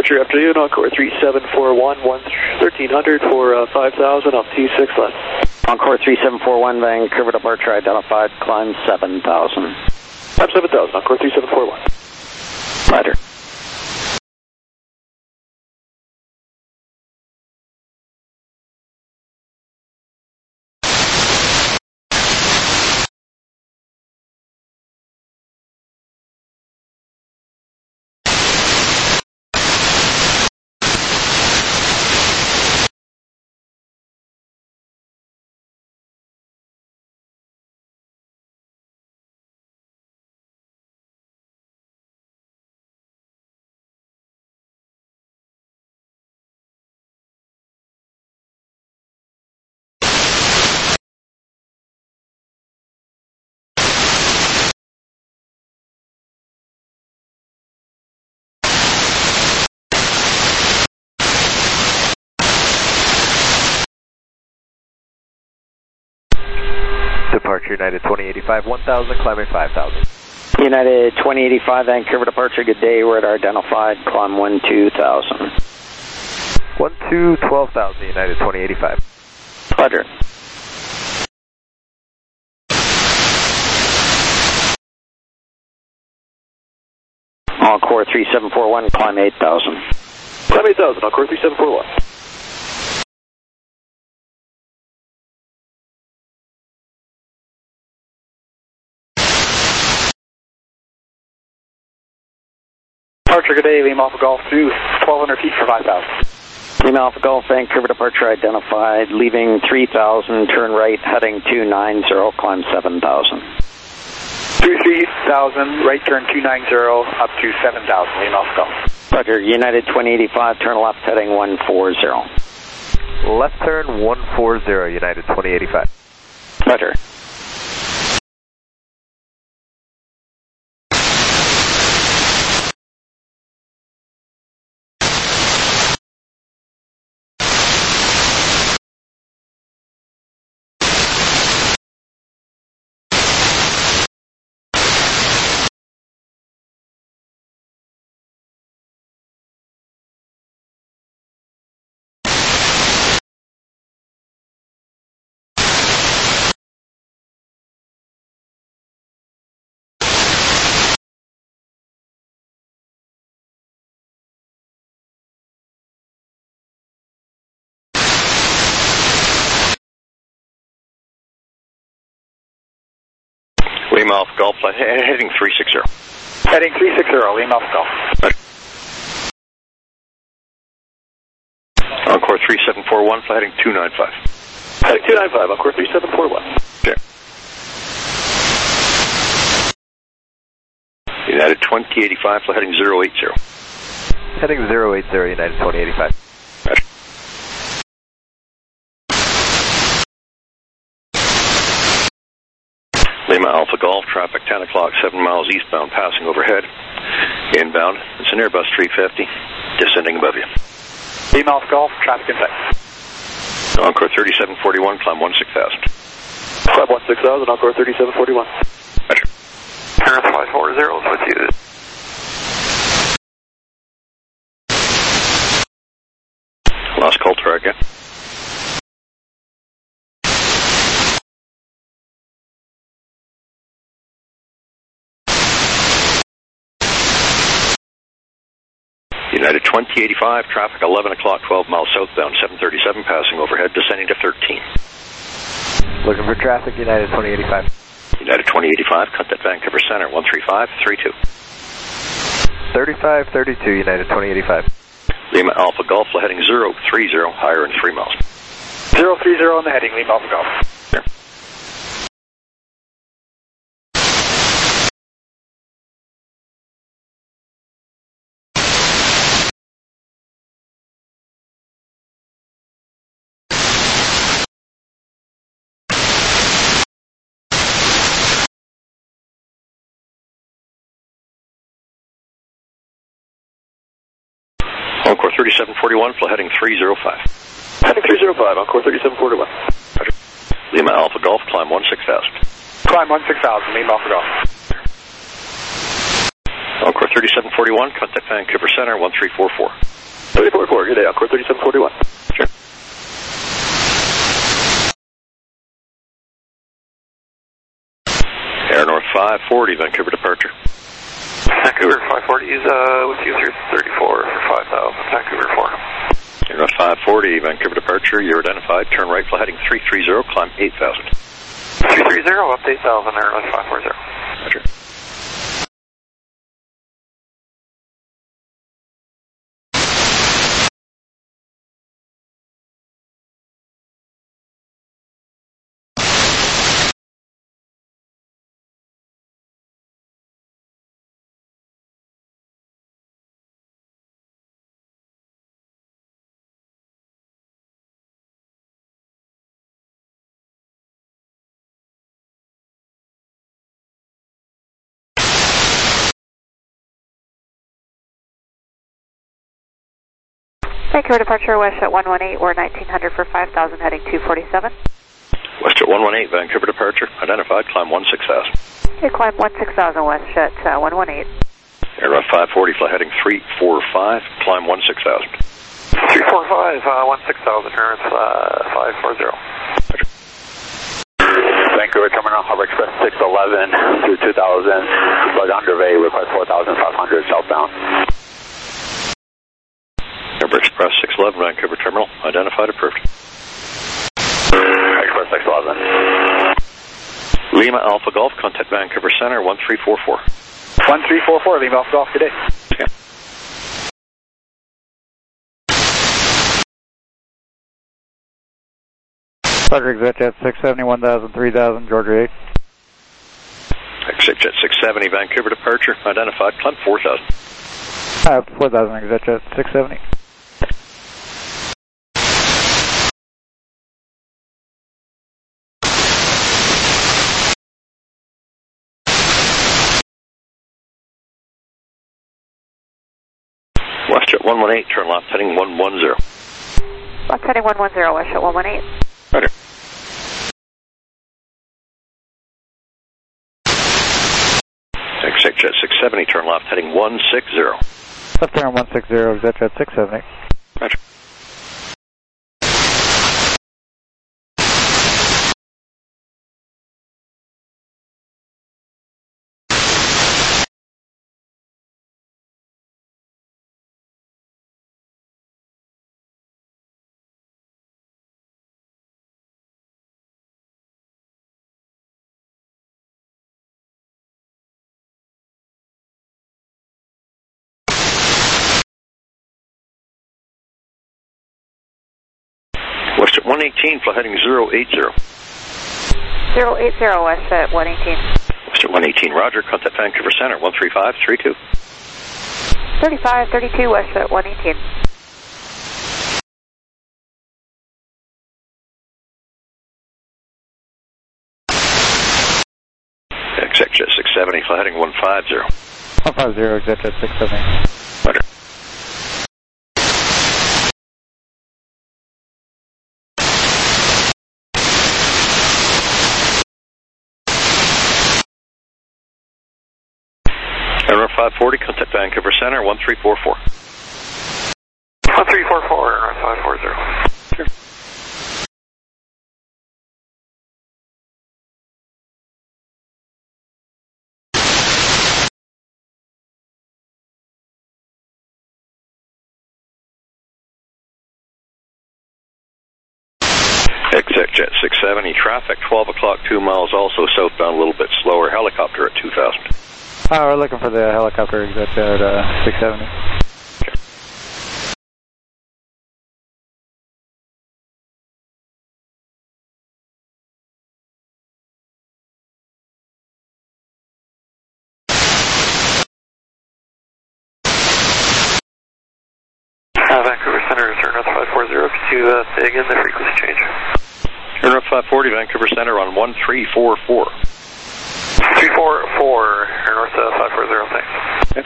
Speaker 10: departure afternoon, Encore three seven four one, thirteen hundred for uh, five thousand off T six left.
Speaker 14: Encore three seven four one, Vancouver departure identified, climb seven thousand.
Speaker 10: Climb seven thousand, Encore three seven four one.
Speaker 14: Later.
Speaker 11: Departure United twenty eighty-five, one thousand, climbing five thousand.
Speaker 14: United twenty eighty-five, Vancouver departure, good day, we're at our identified, climb one two thousand.
Speaker 11: one two, twelve thousand, United twenty eighty-five.
Speaker 14: Roger. Encore three seven four one, climb eight thousand.
Speaker 10: Climb eight thousand, Encore three seven four one.
Speaker 3: Departure, good day, Lima Alpha Golf through twelve hundred feet for five thousand.
Speaker 14: Lima Alpha Golf, Vancouver departure identified, leaving three thousand, turn right, heading two nine zero, climb seven thousand.
Speaker 3: Through three thousand, right turn two nine zero, up to seven thousand, Lima Alpha Golf.
Speaker 14: Roger, United twenty eighty-five, turn left, heading one four zero.
Speaker 11: Left turn one four zero, United twenty eighty-five.
Speaker 14: Roger.
Speaker 16: Lima Alpha Golf, uh, heading three six zero.
Speaker 3: Heading three six zero, Lima Alpha Golf.
Speaker 16: Right. Encore three seven four one, fly heading two nine five.
Speaker 10: Heading two nine five, Encore three seven four one.
Speaker 16: Okay. United twenty eighty-five, fly heading zero eight zero.
Speaker 11: Heading zero eight zero, United twenty eighty-five.
Speaker 16: Right. Lima Alpha Golf, traffic ten o'clock, seven miles eastbound, passing overhead. Inbound, it's an Airbus three fifty, descending above you.
Speaker 3: Lima Alpha Golf, traffic in sight.
Speaker 16: Encore thirty-seven forty-one, climb one six thousand.
Speaker 10: Climb one six thousand, Encore thirty-seven forty-one.
Speaker 16: Roger.
Speaker 4: Parent five four zero is with you.
Speaker 16: Last call target. United twenty eighty-five, traffic eleven o'clock, twelve miles southbound, seven thirty-seven, passing overhead, descending to thirteen.
Speaker 11: Looking for traffic, United twenty eighty-five.
Speaker 16: United twenty eighty-five, contact Vancouver Center, one three five three two.
Speaker 11: thirty-five thirty-two, United twenty eighty-five.
Speaker 16: Lima Alpha Golf, heading zero three zero, higher in three miles.
Speaker 3: zero three zero on the heading, Lima Alpha Golf.
Speaker 16: Here. Encore thirty-seven forty-one, fly heading three zero five.
Speaker 10: Heading three zero five, Encore thirty-seven forty-one.
Speaker 16: Roger. Lima Alpha Golf, climb one six thousand.
Speaker 3: Climb one six thousand, Lima Alpha Golf.
Speaker 16: Encore thirty-seven forty-one, contact Vancouver Center, one three four four.
Speaker 6: three four four, good day, Encore thirty-seven forty-one.
Speaker 16: Sure. Air North five forty, Vancouver departure.
Speaker 6: Vancouver five forty is uh, with you through thirty-four for five thousand, Vancouver four.
Speaker 16: Air North five forty, Vancouver departure, you're identified, turn right, fly heading three three zero, climb eight thousand.
Speaker 6: three three zero, up to eight thousand, Air North five forty.
Speaker 16: Roger.
Speaker 13: Vancouver departure, WestJet one one eight, or nineteen hundred for five thousand, heading two forty-seven.
Speaker 16: WestJet one one eight, Vancouver departure, identified, climb one six thousand.
Speaker 13: Okay, climb one six thousand, WestJet uh, one one eight.
Speaker 16: Air North five forty, fly heading three four five, climb one six thousand.
Speaker 6: three four five, uh, one six thousand, Air North uh, five forty.
Speaker 16: Roger.
Speaker 12: Vancouver Terminal, Harbor Express six eleven through two thousand, bug underway, request four thousand five hundred southbound.
Speaker 16: Harbor Express six eleven, Vancouver Terminal, identified, approved.
Speaker 12: Express six eleven.
Speaker 16: Lima Alpha Golf, contact Vancouver Center, one three four four.
Speaker 3: one three four four, Lima Alpha Golf, good day.
Speaker 16: Yeah.
Speaker 5: Frederick Jet six seventy, one thousand, three thousand, Georgia eight.
Speaker 16: ExitJet six seventy, Vancouver departure, identified, climb four thousand.
Speaker 5: Uh, four thousand, ExitJet six seventy.
Speaker 16: WestJet one one eight, turn left heading one one zero.
Speaker 13: Left heading one one zero, WestJet one one eight.
Speaker 16: Roger. ExitJet six seventy, turn left heading one six zero.
Speaker 5: Left turn one six zero, ExitJet six seventy.
Speaker 16: Roger. WestJet one eighteen, fly heading zero eight zero.
Speaker 13: zero eight zero, WestJet one eighteen.
Speaker 16: WestJet one eighteen, Roger, contact Vancouver Center, one three five three two.
Speaker 13: thirty-five thirty-two, WestJet one eighteen.
Speaker 16: ExitJet six seventy, fly heading one five zero.
Speaker 5: one five zero, ExitJet six seventy.
Speaker 16: Roger. Air five forty, contact Vancouver Center, one three four four.
Speaker 6: one three four four, Air five forty.
Speaker 16: Sure. ExitJet six seventy, traffic, twelve o'clock, two miles, also southbound, a little bit slower, helicopter at two thousand.
Speaker 5: Oh, we're looking for the helicopter, ExitJet uh, six seventy.
Speaker 16: Okay.
Speaker 6: Uh, Vancouver Center, Air North five forty, could you uh, say again the frequency change?
Speaker 16: Air North five forty, Vancouver Center on one three four four.
Speaker 6: three four four, Air North uh, five forty, thanks.
Speaker 16: Okay.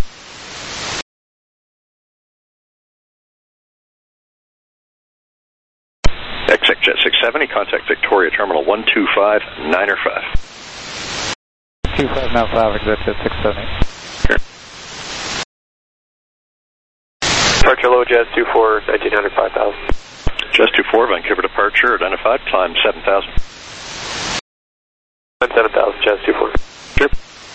Speaker 16: ExitJet six seventy, contact Victoria Terminal one two five niner five.
Speaker 5: two five nine five, ExitJet six seventy.
Speaker 16: Sure.
Speaker 10: Departure low, Jazz two four, nineteen hundred, five thousand.
Speaker 16: Jazz two four, Vancouver departure, identified, climb seven thousand.
Speaker 10: Climb seven thousand, Jazz two four.
Speaker 16: Sure.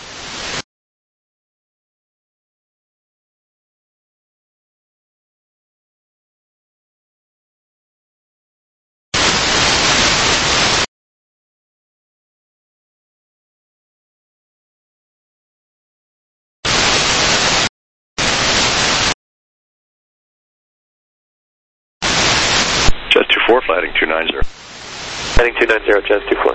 Speaker 16: Jazz two four, flighting two nine zero.
Speaker 10: Heading two nine zero, Jazz two four.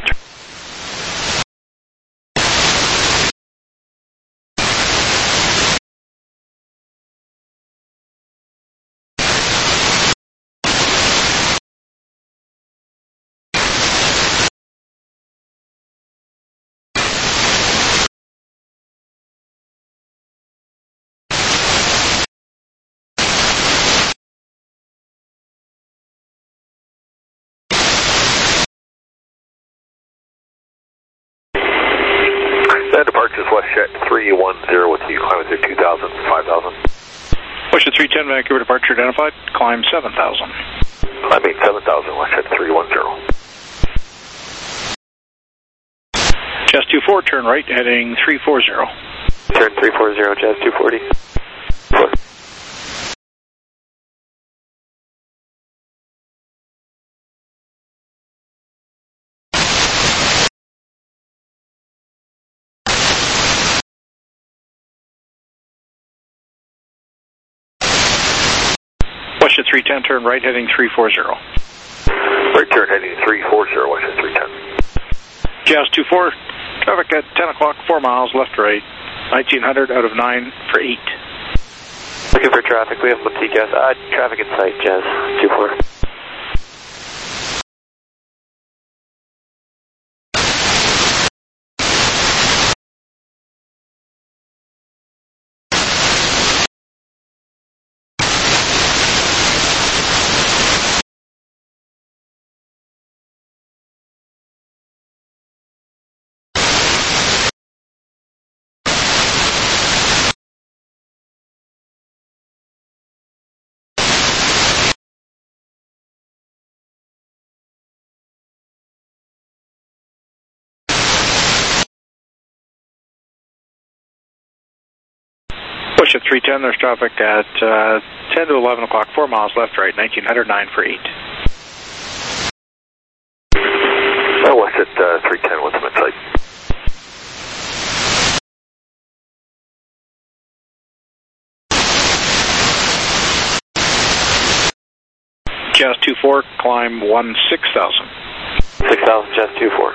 Speaker 6: Departures WestJet three one zero with you, climbing through two thousand, five thousand.
Speaker 1: WestJet three ten, Vancouver departure identified, climb seven thousand.
Speaker 6: Climbing seven thousand, WestJet three one zero.
Speaker 1: Jazz two four, turn right, heading three four zero.
Speaker 10: Turn three four zero, Jazz two forty. Four.
Speaker 1: WestJet three ten, turn right, heading three four zero.
Speaker 6: Right turn heading three four zero, WestJet three ten.
Speaker 1: Jazz two four, traffic at ten o'clock, four miles, left right, nineteen hundred out of nine for eight.
Speaker 10: Looking for traffic, we have T C A S. Uh, traffic in sight, Jazz two four.
Speaker 1: WestJet three ten, there's traffic at uh, ten to eleven o'clock, four miles, left right, nineteen hundred, nine for eight.
Speaker 6: Oh, WestJet uh, three ten, what's in sight?
Speaker 1: Jazz two four, climb one six thousand.
Speaker 10: six thousand, Jazz two four.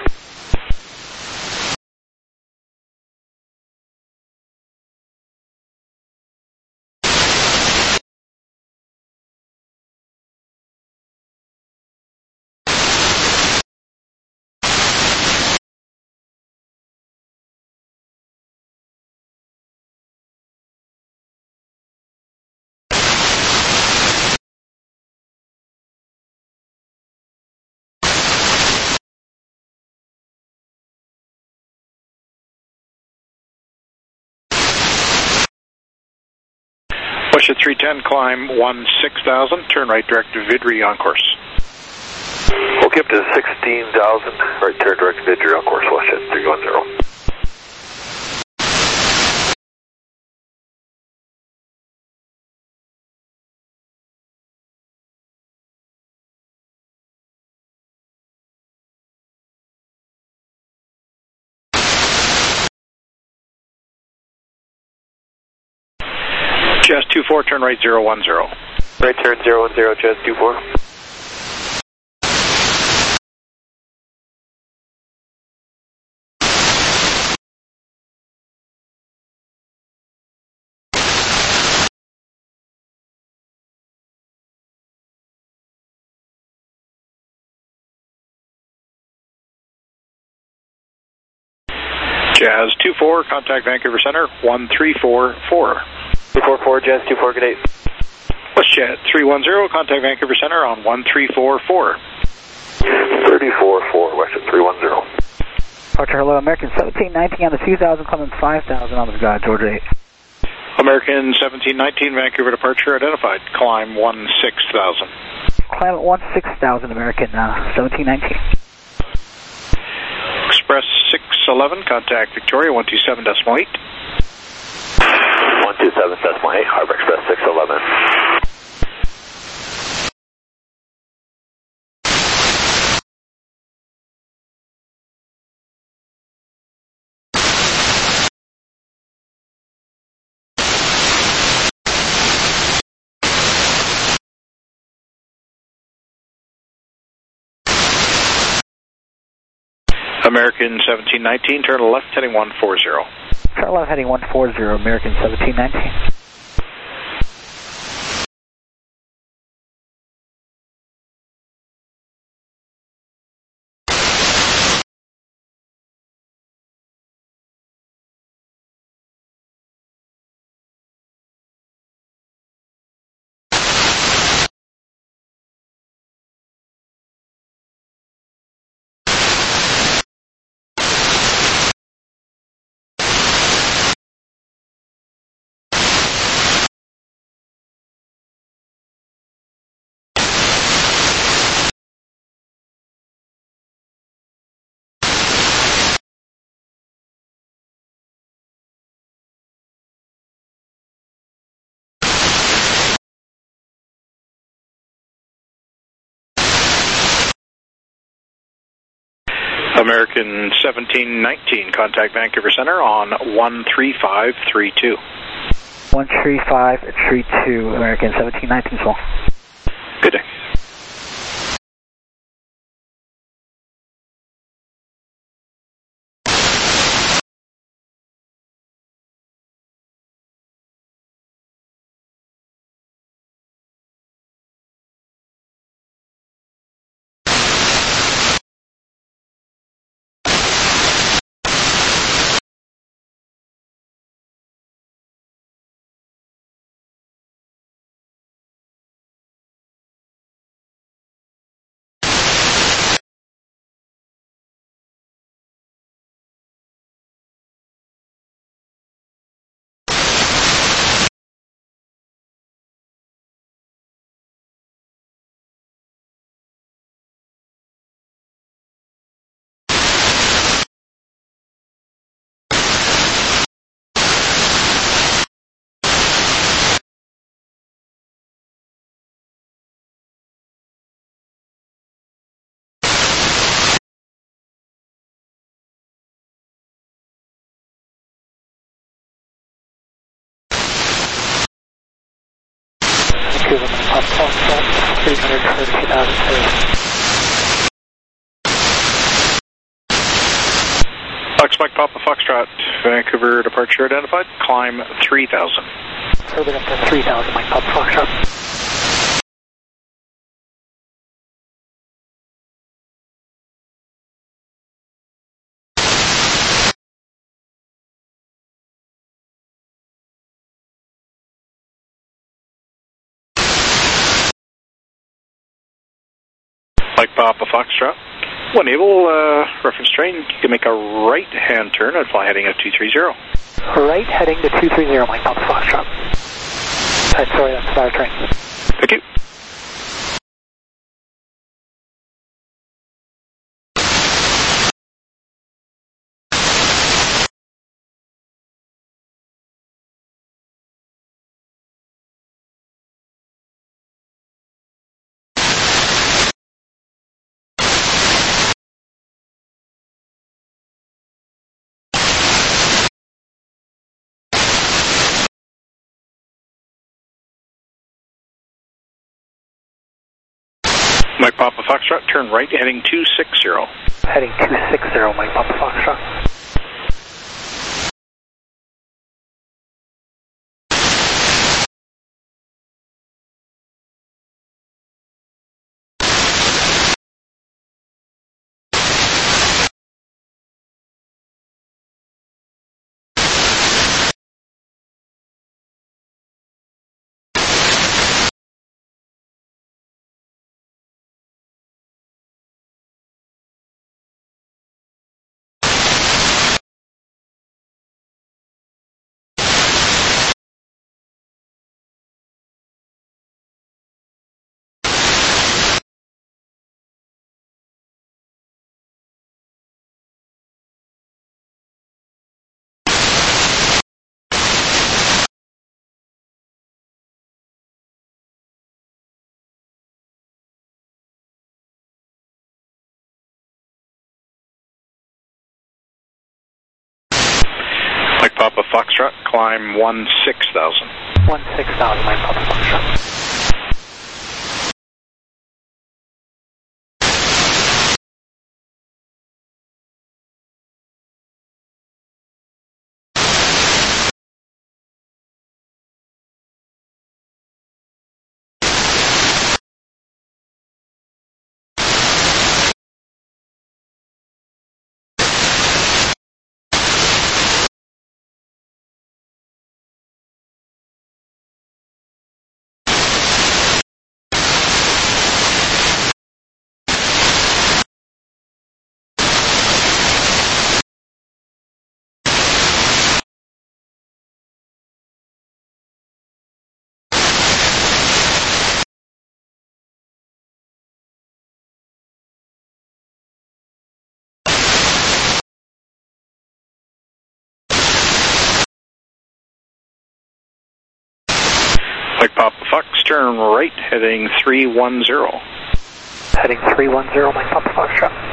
Speaker 1: WestJet three ten, climb one six thousand, turn right direct to Vidri on course.
Speaker 6: Okay, up to sixteen thousand, right turn direct to Vidri on course, WestJet three one zero.
Speaker 1: Jazz two four, turn right zero one zero.
Speaker 10: Right turn zero one zero, Jazz two four.
Speaker 1: Jazz two four, contact Vancouver Center, one three four four.
Speaker 10: three four four, Jazz two four, good eight.
Speaker 1: WestJet three one zero, contact Vancouver Center on one three four four.
Speaker 6: three four four, WestJet three one zero.
Speaker 17: Departure, hello, American seventeen nineteen on the two thousand, climbing five thousand on the sky, Georgia eight.
Speaker 1: American seventeen nineteen, Vancouver departure identified. Climb one six thousand.
Speaker 17: Climb at one six thousand, American uh, seventeen nineteen.
Speaker 1: Express six eleven, contact Victoria one two seven decimal eight.
Speaker 12: one two seven decimal eight, Harbor Express six eleven.
Speaker 1: American seventeen nineteen, turn left heading one four zero.
Speaker 17: Turn left heading one four zero, American seventeen nineteen.
Speaker 1: American seventeen nineteen, contact Vancouver Center on one three five three two.
Speaker 17: one three five three two, American seventeen nineteen, small.
Speaker 1: Good day.
Speaker 17: three hundred thirty thousand
Speaker 1: Fox Mike Papa Foxtrot, Vancouver departure identified. Climb three thousand.
Speaker 17: Turbine up to three thousand, Mike Papa Foxtrot.
Speaker 1: Mike Papa Foxtrot. When able, uh, reference train, you can make a right-hand turn and fly heading at two three zero.
Speaker 17: Right heading to two three zero, Mike Papa Foxtrot. Right, sorry, that's our train.
Speaker 1: Thank you. Mike Papa Foxtrot, turn right, heading two six zero.
Speaker 17: Heading two six zero, Mike Papa Foxtrot.
Speaker 1: Foxtrot, climb one six thousand.
Speaker 17: one six thousand, Mike Papa Foxtrot.
Speaker 1: Mike Papa Fox, turn right, heading three one zero.
Speaker 17: Heading three one zero, Mike Papa Foxtrot.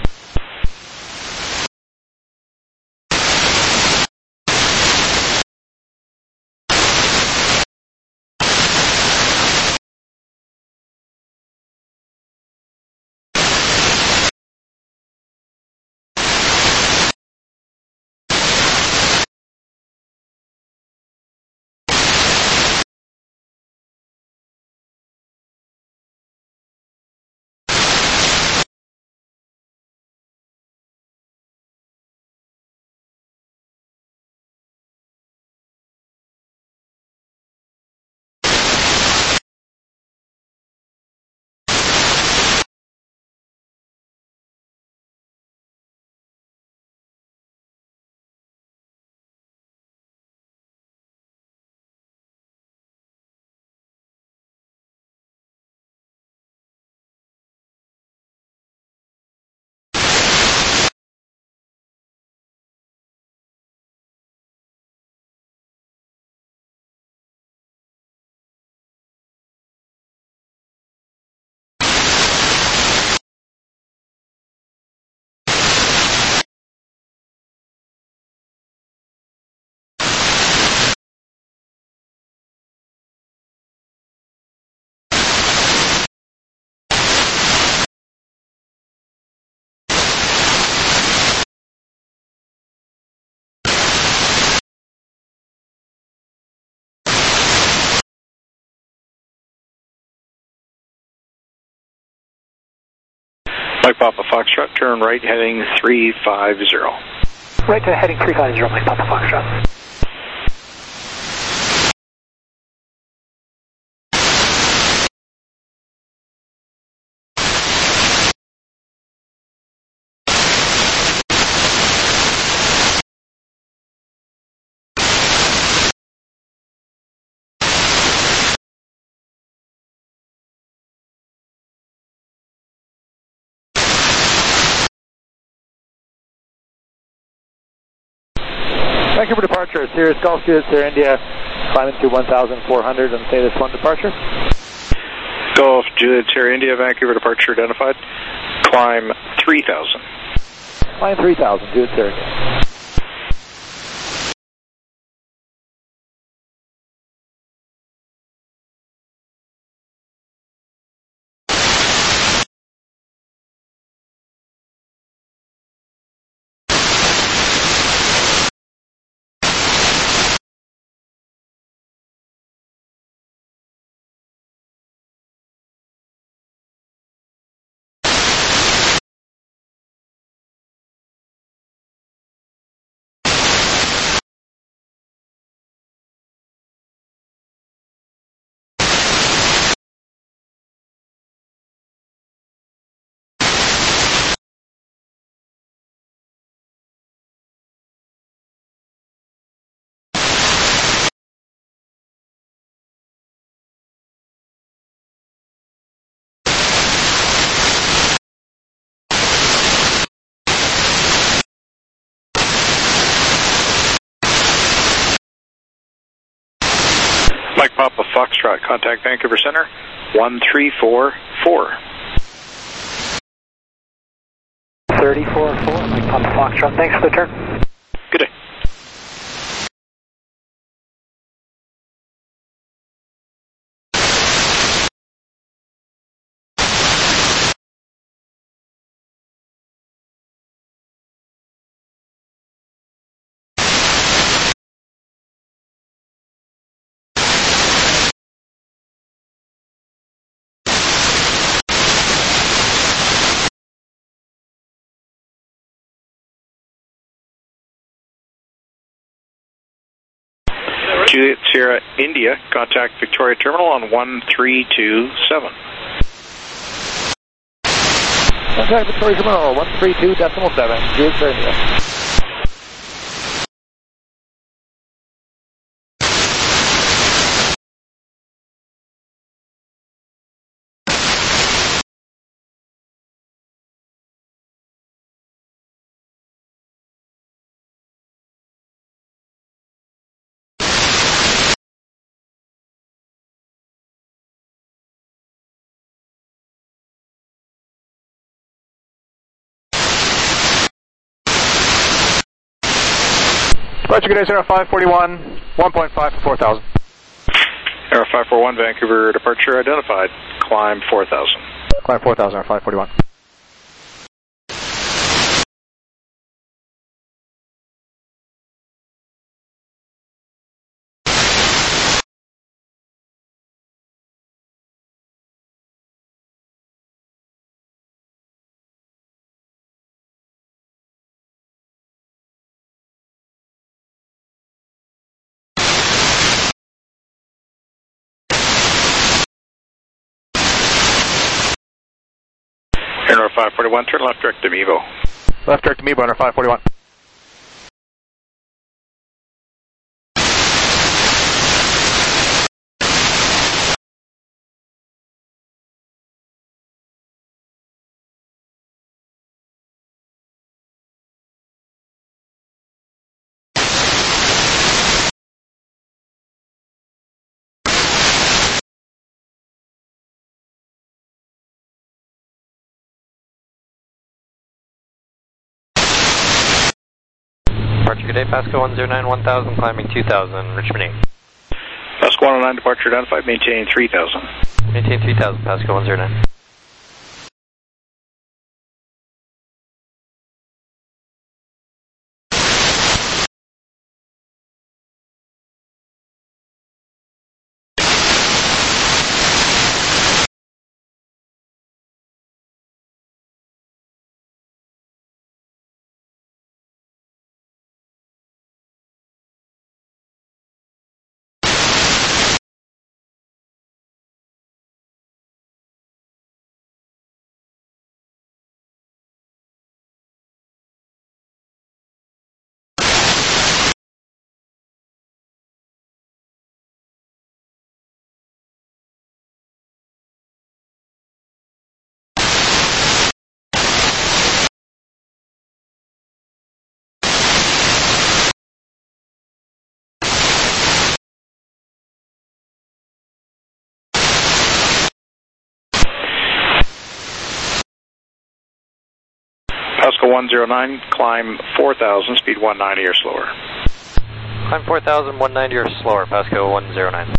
Speaker 1: Mike Papa Foxtrot, turn right, heading three five zero.
Speaker 17: Right to heading three five zero, Mike Papa Foxtrot.
Speaker 4: Vancouver departure, Sirius Golf Juliet Sierra India, climbing to one thousand four hundred and say this one departure.
Speaker 1: Golf Juliet Sierra India, Vancouver departure identified, climb three thousand.
Speaker 4: Climb three thousand, Juliet Sierra India.
Speaker 1: Mike Papa Foxtrot, contact Vancouver Center, one three four four.
Speaker 17: thirty-four four, Mike Papa Foxtrot, thanks for the turn.
Speaker 1: Sierra India, contact Victoria Terminal on one three two seven.
Speaker 17: Contact Victoria Terminal, one three two decimal seven, Jude for India.
Speaker 11: Departure, good day, Sierra five forty-one, one point five for four thousand.
Speaker 1: Air five four one, Vancouver departure identified. Climb four thousand.
Speaker 11: Climb four thousand, Air five forty-one.
Speaker 1: Air five forty-one, turn left direct to Mevo.
Speaker 11: Left direct to Mevo, Air five forty-one.
Speaker 18: Departure, good day, Pasco one zero nine, one thousand, climbing two thousand, Richmond eight.
Speaker 1: Pasco one oh nine, departure identified, maintain three thousand.
Speaker 18: Maintain three thousand, Pasco one zero nine.
Speaker 1: Pasco one zero nine, climb four thousand, speed one ninety or slower.
Speaker 18: Climb four thousand, one ninety or slower, Pasco one zero nine.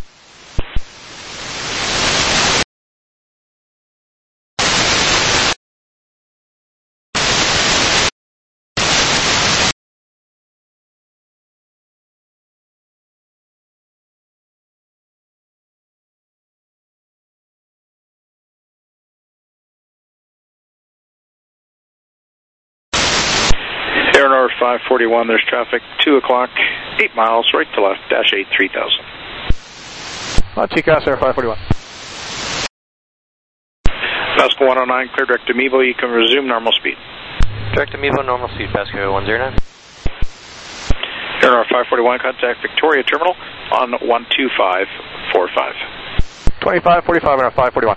Speaker 1: Air North five forty-one, there's traffic, two o'clock, eight miles, right to left, dash eight, three thousand.
Speaker 11: Uh, T C A S, Air five forty-one.
Speaker 1: Pasco one oh nine, clear direct to Mevo, you can resume normal speed.
Speaker 18: Direct to Mevo, normal speed, Pasco one zero nine.
Speaker 1: Air North five forty-one, contact Victoria Terminal on one two five four five.
Speaker 11: twenty-five forty-five, Air five forty-one.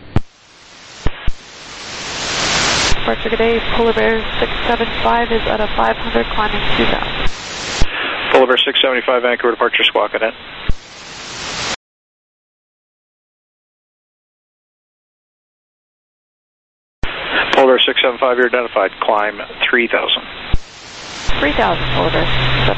Speaker 2: Departure, good day, Polar Bear six seven five is at a five hundred, climbing two thousand.
Speaker 1: Polar Bear six seventy-five, Vancouver departure, squawk it in. Polar Bear six seven five, you're identified, climb three thousand.
Speaker 2: three thousand, Polar Bear.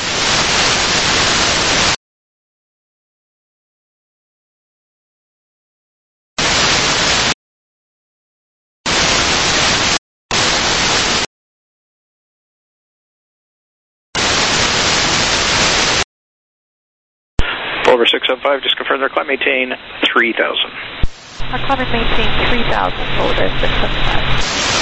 Speaker 1: Polar Bear six seven five, just confirm their climb, maintain three thousand.
Speaker 2: Our climb and maintain three thousand, Polar Bear six seven five.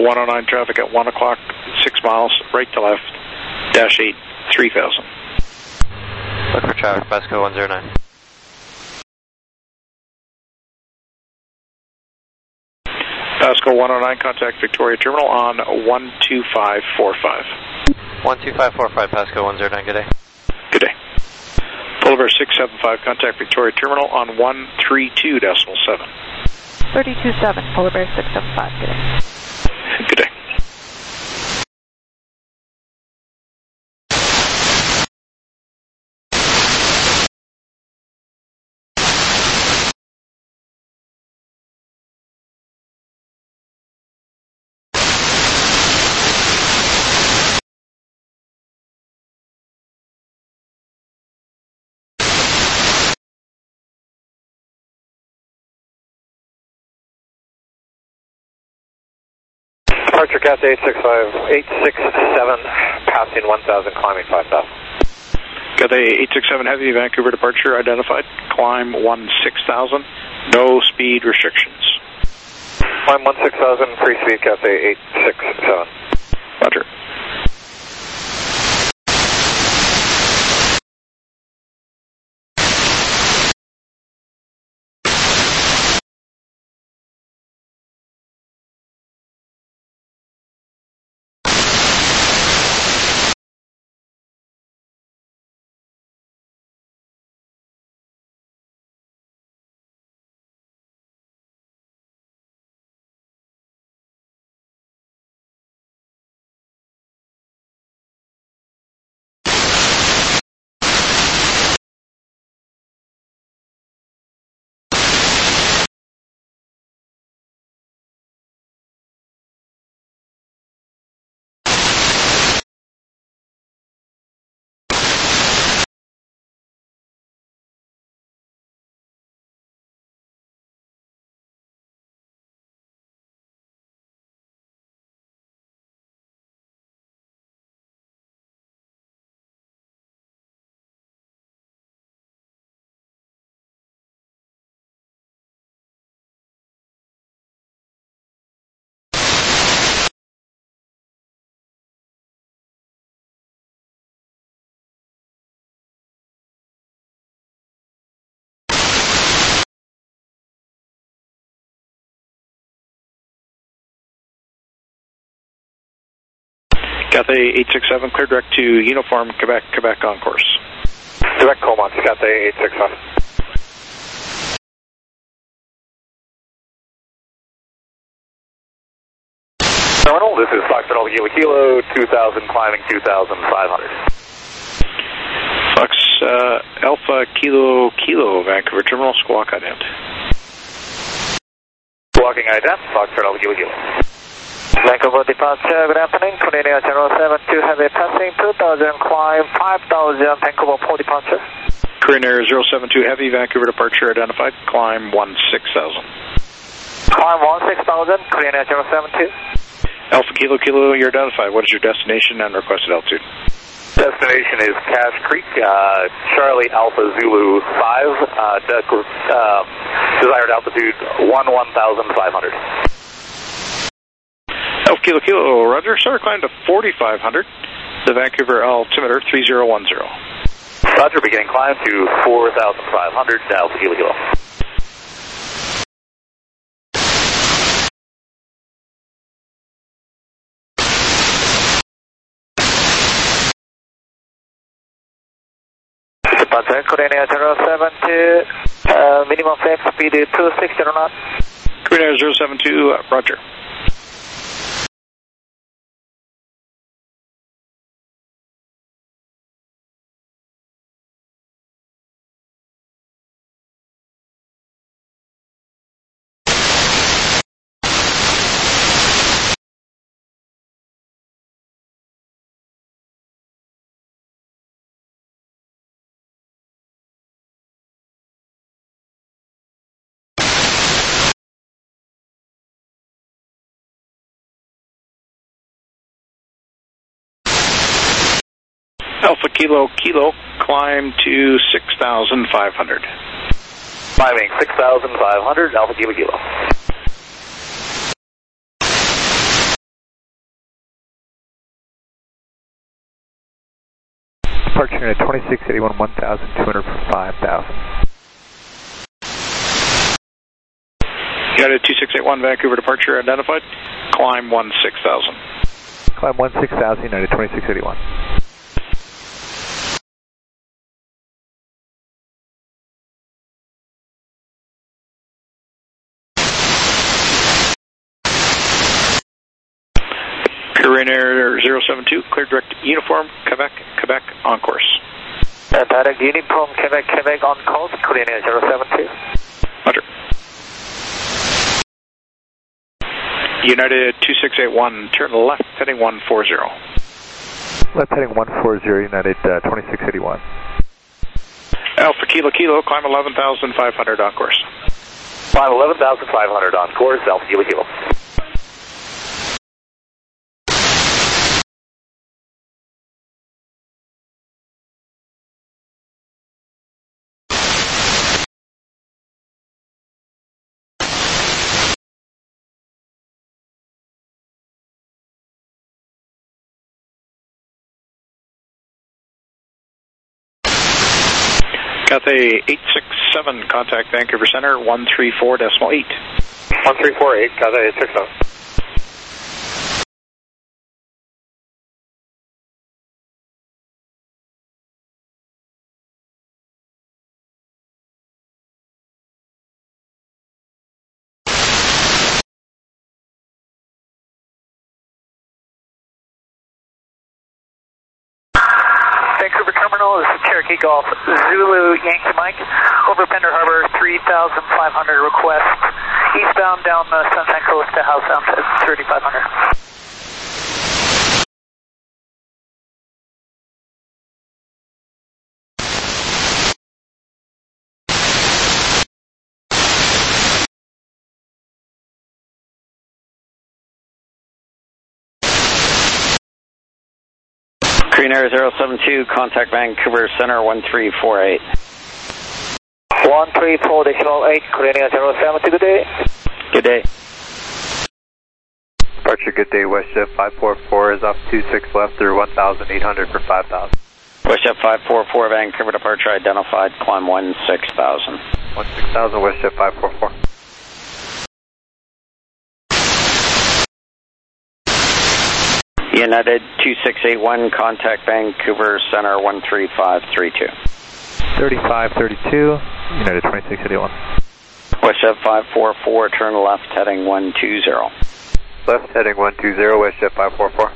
Speaker 1: one oh nine traffic at one o'clock, six miles, right to left, dash eight, three thousand.
Speaker 18: Look for traffic, Pasco one zero nine.
Speaker 1: Pasco one oh nine, contact Victoria Terminal on one two five four five.
Speaker 18: one two five four five, Pasco one zero nine, good day.
Speaker 1: Good day. Boulevard six seven five, contact Victoria Terminal on one three two decimal seven.
Speaker 2: thirty-two seven, Polar Bear six seven five, good day.
Speaker 1: Good day.
Speaker 6: Departure Cathay eight six five, eight six seven, passing one thousand, climbing five thousand.
Speaker 1: Cathay eight six seven Heavy, Vancouver departure identified, climb one six thousand, no speed restrictions.
Speaker 6: Climb one six thousand, free speed Cathay eight six seven.
Speaker 1: Roger. Cathay eight six seven, clear direct to Uniform, Quebec, Quebec on course.
Speaker 6: Direct Coleman, Cathay eight six seven. Terminal, this is Fox Alpha Kilo Kilo, two thousand, climbing two thousand five hundred.
Speaker 1: Fox uh, Alpha Kilo Kilo, Vancouver Terminal, squawk ident.
Speaker 6: Squawking ident, Fox Alpha Kilo Kilo.
Speaker 14: Vancouver departure, good afternoon, Canadian zero seven two Heavy passing two thousand, climb five thousand, Vancouver Port departure.
Speaker 1: Korean Air zero seven two Heavy, Vancouver departure identified, climb one six thousand.
Speaker 14: Climb one six thousand, Korean Air zero seven two.
Speaker 1: Alpha Kilo Kilo, you're identified. What is your destination and requested altitude?
Speaker 6: Destination is Cache Creek, uh, Charlie Alpha Zulu five, uh, de uh, desired altitude one one thousand five hundred.
Speaker 1: Alpha Kilo Kilo, roger, start climb to forty-five hundred, the Vancouver altimeter three zero one zero.
Speaker 6: Roger, beginning climb to four thousand five hundred, Alpha Kilo Kilo.
Speaker 14: Departure, Korean Air zero seven two, uh, minimum flight speed two sixty knots.
Speaker 1: Korean Air zero seven two, uh, roger. Alpha Kilo Kilo, climb to six thousand five hundred.
Speaker 6: Climbing six thousand five hundred, Alpha Kilo Kilo.
Speaker 11: Departure unit twenty-six eighty-one, one thousand two hundred for five thousand.
Speaker 1: United two six eight one, Vancouver departure identified. Climb one six thousand.
Speaker 11: Climb one six thousand, United twenty-six eighty-one.
Speaker 1: Ryanair zero seven two, clear direct uniform, Quebec, Quebec, on course.
Speaker 3: Uh, direct uniform, Quebec, Quebec, on course, Ryanair zero seven two.
Speaker 1: Roger. United two six eight one, turn left, heading one four zero.
Speaker 11: Left heading one four zero, United uh, twenty-six eighty-one.
Speaker 1: Alpha Kilo Kilo, climb eleven thousand five hundred on course.
Speaker 6: Climb eleven thousand five hundred on course, Alpha Kilo Kilo.
Speaker 1: Cathay eight six seven, contact Vancouver Center, one three four decimal eight.
Speaker 6: one three four eight, Cathay eight six seven.
Speaker 3: Vancouver Terminal, this is Cherokee Golf, Zulu Yankee Mike, over Pender Harbor, three thousand five hundred request, eastbound down the Sunshine Coast to House Sound at thirty-five hundred.
Speaker 14: Ryanair zero seven two, contact Vancouver Center one three four eight.
Speaker 3: one three four decimal eight, Ryanair zero seven two, good day.
Speaker 14: Good day.
Speaker 11: Departure, good day, WestJet five four four is off two six left through one thousand eight hundred for five thousand.
Speaker 14: WestJet five four four, Vancouver departure identified, climb one six thousand.
Speaker 11: one six thousand, WestJet five four four.
Speaker 14: United two six eight one, contact Vancouver Center one three five three two.
Speaker 11: thirty-five thirty-two, United twenty-six eighty-one.
Speaker 14: WestJet five four four, turn left heading one two zero.
Speaker 11: Left heading one two zero, WestJet five four four.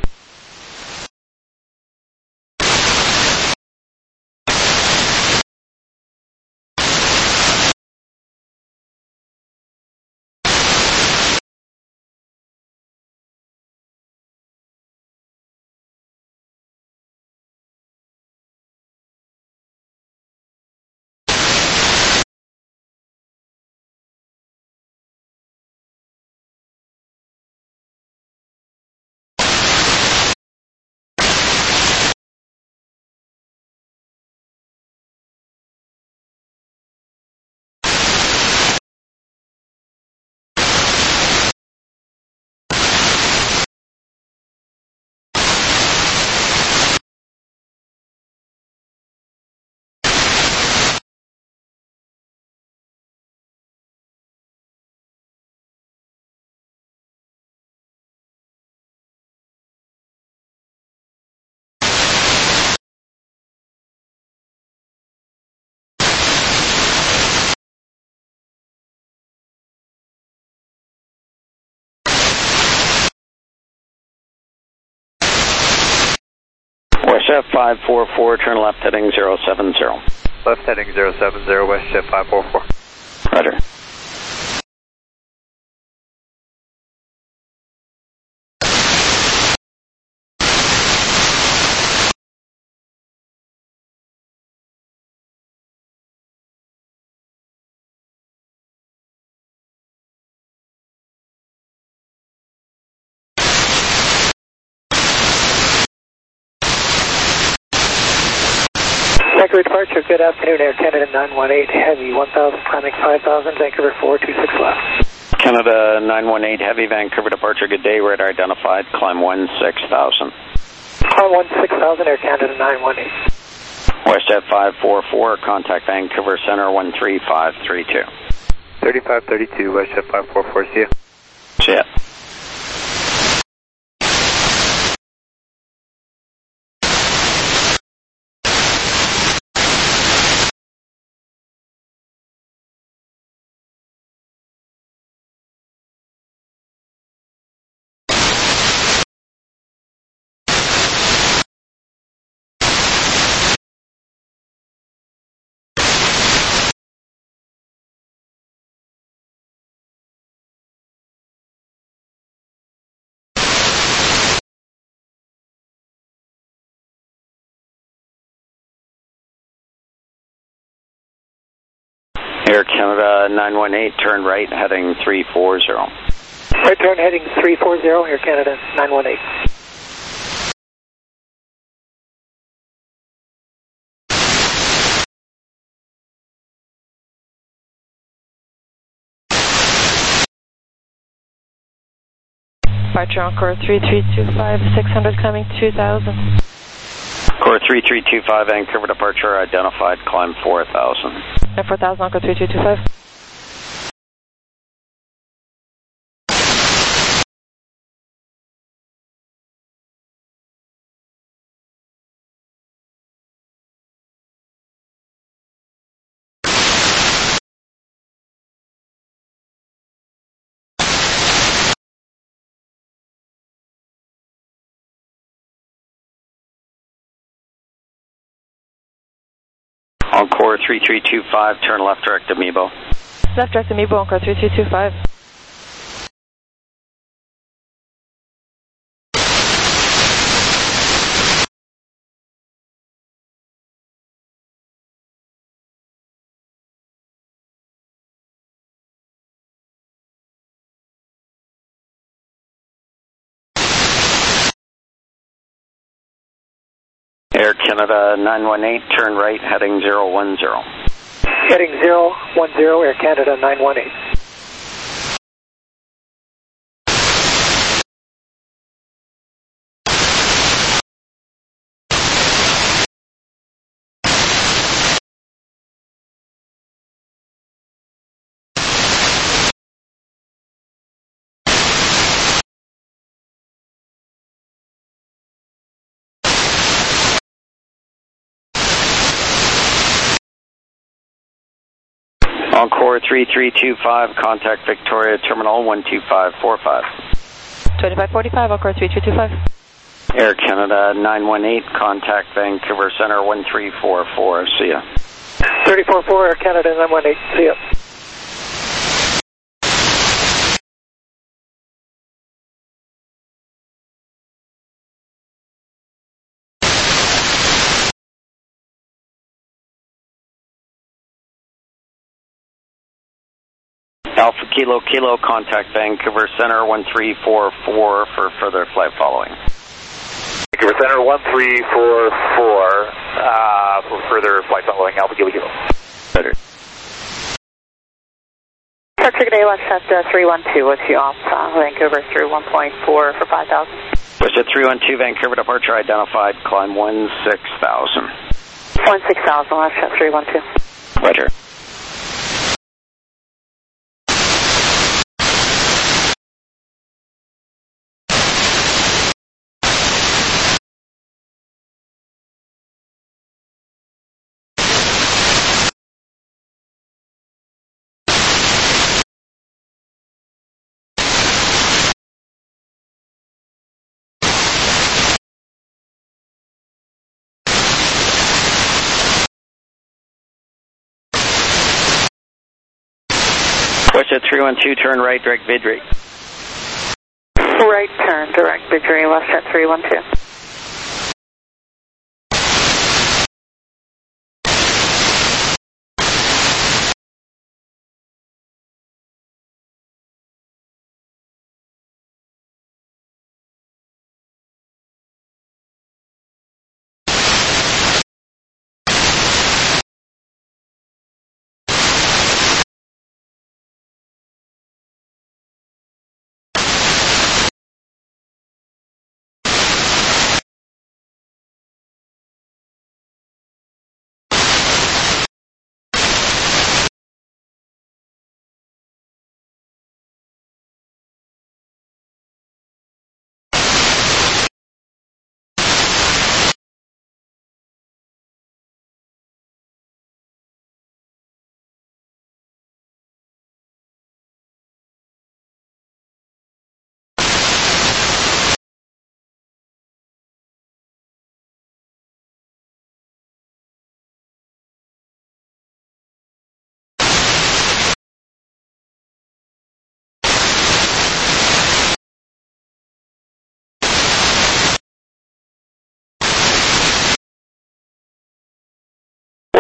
Speaker 14: WestJet five four four, turn left heading zero seven zero.
Speaker 11: Left heading zero seven zero, WestJet five four four.
Speaker 14: Roger.
Speaker 3: Vancouver departure, good afternoon, Air Canada nine one eight, heavy one thousand, climbing five thousand, Vancouver four two six left.
Speaker 14: Canada nine one eight, heavy Vancouver departure, good day, radar identified, climb one six thousand.
Speaker 3: Climb one six thousand, Air Canada nine one eight.
Speaker 14: WestJet five four four, contact Vancouver Center one three five three two.
Speaker 4: thirty-five thirty-two, WestJet five four four, see ya.
Speaker 14: See ya. Air Canada nine one eight, turn right, heading three four zero.
Speaker 17: Right turn heading three four zero, Air Canada nine one eight.
Speaker 9: Departure Encore three three two five, six hundred coming two thousand.
Speaker 14: Core three three two five, Vancouver departure identified, climb four thousand.
Speaker 9: At four thousand, Encore three three two five.
Speaker 14: Encore three three two five, turn left direct Amiibo.
Speaker 9: Left direct Amiibo, Encore three three two five.
Speaker 14: Air Canada nine one eight, turn right, heading zero one zero.
Speaker 17: Heading zero one zero, Air Canada nine one eight.
Speaker 14: Encore three three two five, contact Victoria Terminal one two five four five.
Speaker 9: twenty-five forty-five, Encore three three two five.
Speaker 14: Air Canada nine one eight, contact Vancouver Center one three four four, see ya.
Speaker 17: three four four, Air Canada nine one eight, see ya.
Speaker 14: Alpha Kilo Kilo, contact Vancouver Center one three four four for further flight following.
Speaker 6: Vancouver Center one three four four uh, for further flight following Alpha Kilo Kilo.
Speaker 14: Better.
Speaker 13: Departure today, WestJet uh, three one two, what's you off? Uh, Vancouver through one point four for five thousand.
Speaker 14: WestJet three one two, Vancouver departure identified, climb one six thousand.
Speaker 13: one six thousand, WestJet three one two.
Speaker 14: Roger. WestJet three one two, turn right, direct Vidri.
Speaker 13: Right turn, direct Vidri, WestJet three one two.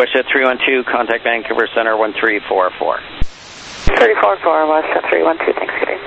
Speaker 14: WestJet three one two, contact Vancouver Center one three four four.
Speaker 13: three four four, WestJet three one two, thanks, good day.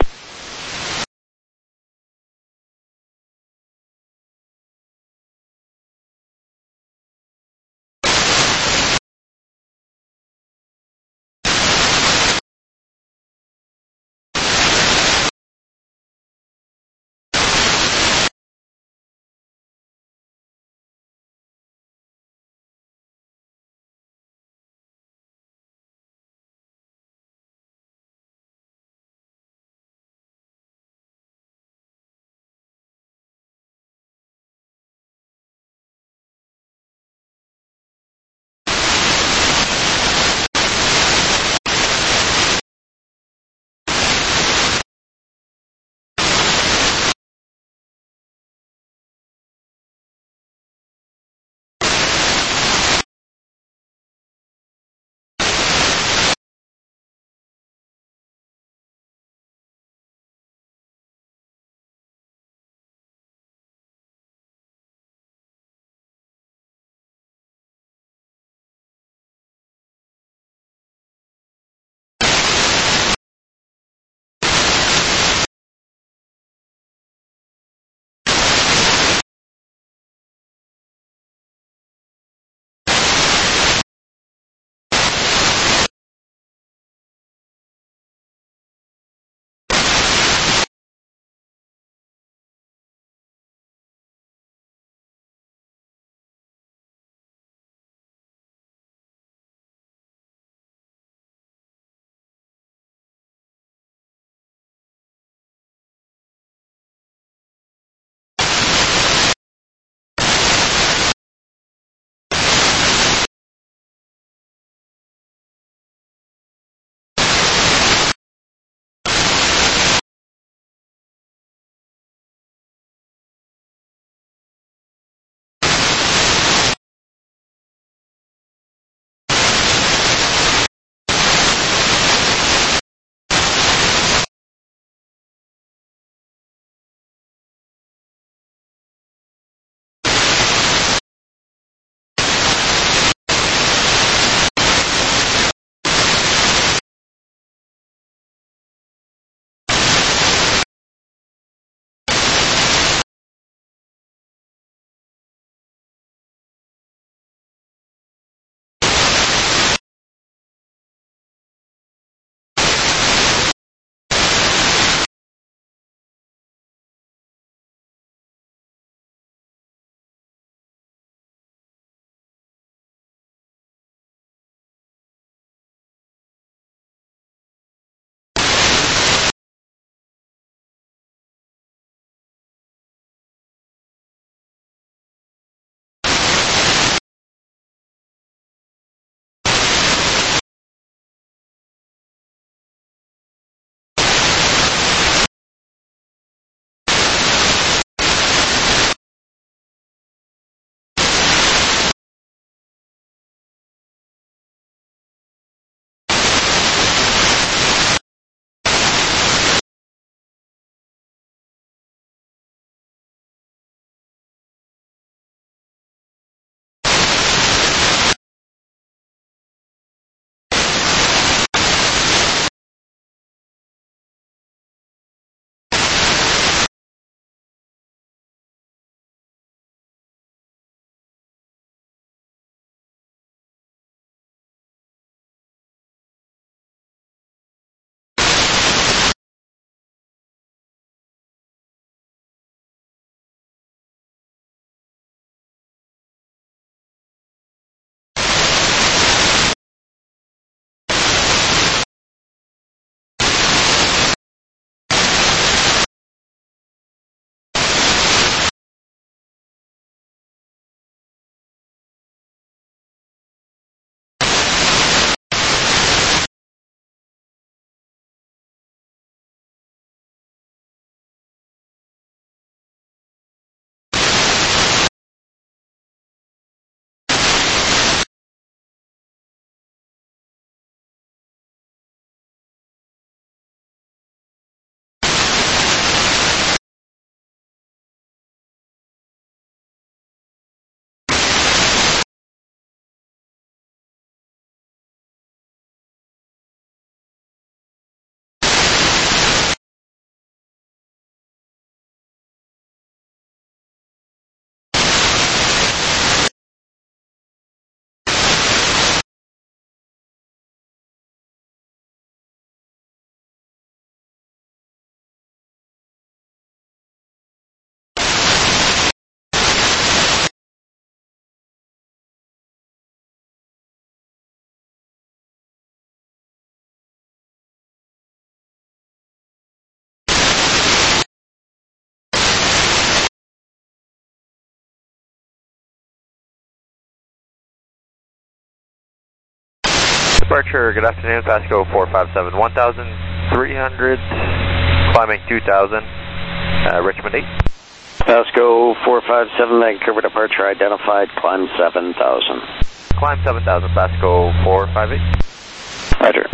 Speaker 18: Departure, good afternoon, Pasco four five seven, one thousand three hundred, climbing two thousand, uh, Richmond eight.
Speaker 14: Pasco four five seven, Vancouver departure identified, climb seven thousand.
Speaker 18: Climb seven thousand, Pasco four five eight.
Speaker 14: Roger.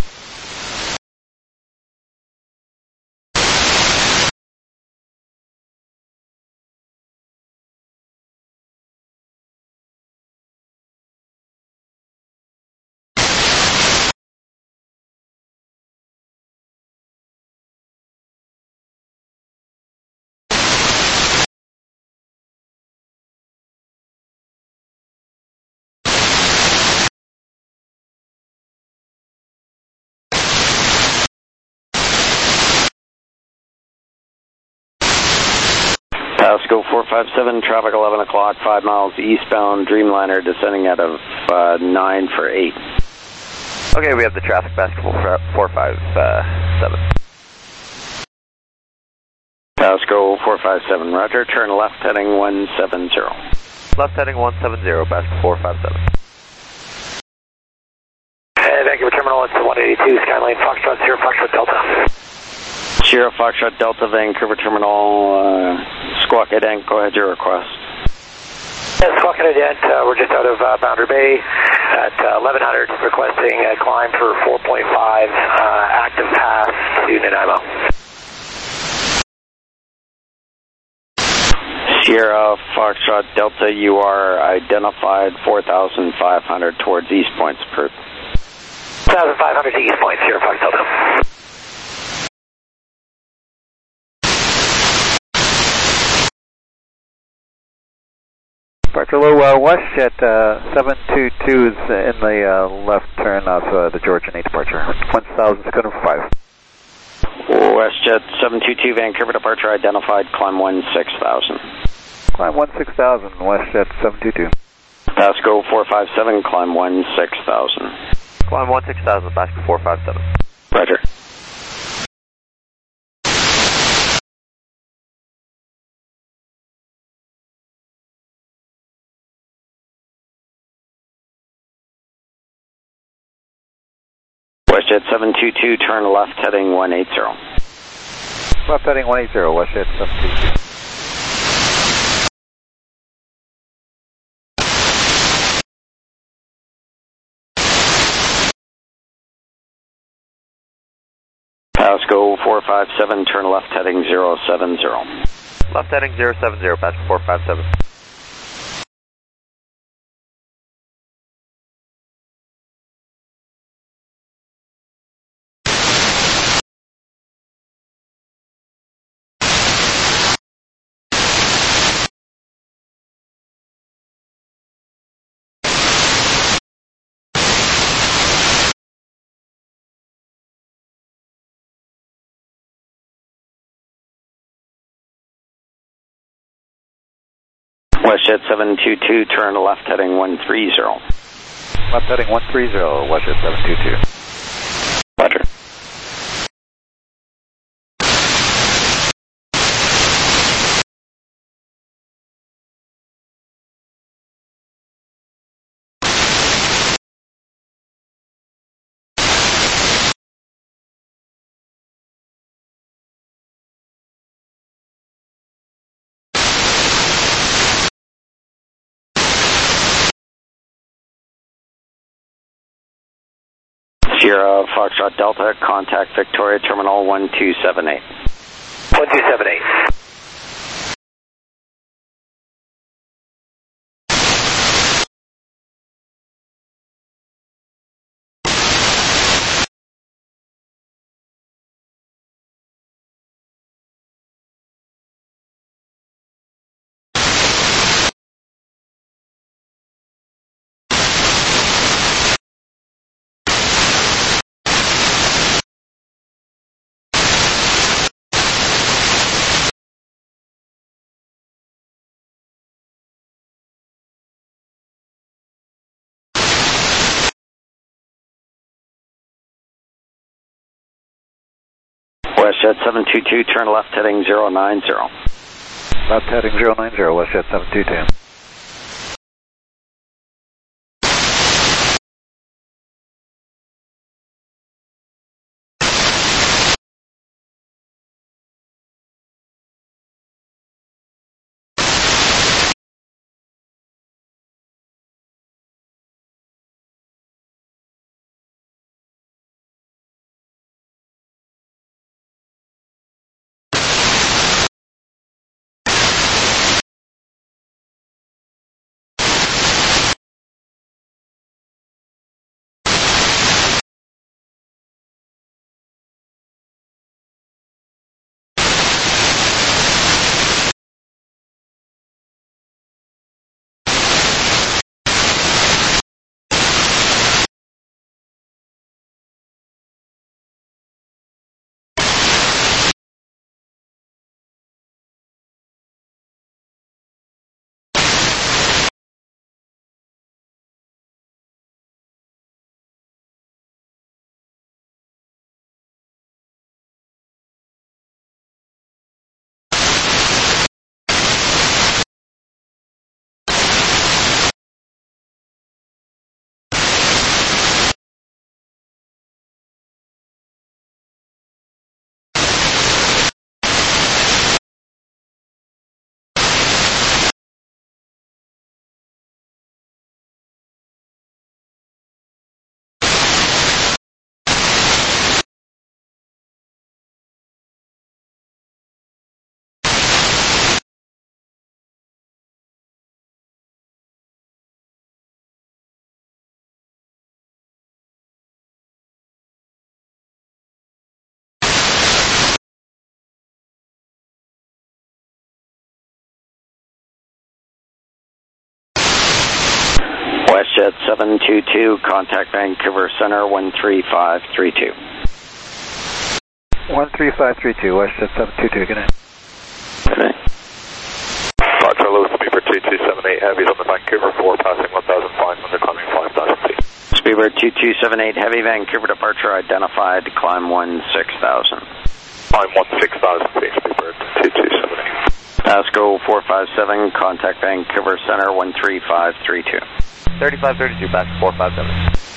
Speaker 14: Pasco four five seven, traffic eleven o'clock, five miles eastbound, Dreamliner descending out of uh, nine for eight.
Speaker 18: Okay, we have the traffic, Pasco four five seven.
Speaker 14: Pasco four five seven, roger, turn left heading one seven zero.
Speaker 18: Left heading one seven zero, Pasco four five seven.
Speaker 3: Hey, Vancouver Terminal, it's one eighty-two, Skyline Foxtrot, zero Foxtrot Delta.
Speaker 14: Sierra Foxtrot Delta, Vancouver Terminal, uh, Squawka Dent, go ahead, your request.
Speaker 3: Yeah, Squawka Dent, uh, we're just out of uh, Boundary Bay at uh, eleven hundred, requesting a climb for four point five, uh, active pass to Nanaimo.
Speaker 14: Sierra Foxtrot Delta, you are identified four thousand five hundred towards East Point, approved.
Speaker 3: four thousand five hundred to East Point, Sierra Fox Delta.
Speaker 4: Departure low uh, WestJet uh, seven two two is in the uh, left turn off uh, the Georgian eight departure. one thousand six hundred five.
Speaker 14: WestJet seven two two, Vancouver departure identified, climb one six thousand.
Speaker 4: Climb one six thousand, WestJet seven two two.
Speaker 14: Pasco four five seven, climb one six thousand.
Speaker 18: Climb one six thousand, Pasco four five seven.
Speaker 14: Roger. WestJet seven two two, turn left heading one eighty.
Speaker 4: Left heading one eighty, WestJet seven two two.
Speaker 14: Pasco four five seven, turn left heading zero seven zero.
Speaker 18: Left heading zero seven zero, Pasco four five seven.
Speaker 14: WestJet seven two two, turn left heading one three zero.
Speaker 4: Left heading one three zero, WestJet seven two two.
Speaker 14: Roger. Sierra Foxtrot Delta, contact Victoria Terminal one two seven eight.
Speaker 3: one two seven eight. WestJet seven two two, turn left heading zero nine zero.
Speaker 4: Left heading zero nine zero, WestJet seven two two.
Speaker 14: WestJet seven two two, contact Vancouver Center one three five three two.
Speaker 4: one three five three two, WestJet seven two two, good night.
Speaker 14: Good night.
Speaker 6: Roger, low Speedbird two two seven eight, heavies on the Vancouver four, passing one thousand five hundred, climbing five thousand feet.
Speaker 14: Speedbird two two seven eight, heavy Vancouver departure identified, climb one six thousand.
Speaker 6: Climb one six thousand feet, Speedbird two two seven eight.
Speaker 14: Pasco four five seven, contact Vancouver Center one three five three two.
Speaker 18: thirty-five thirty-two, back four five seven.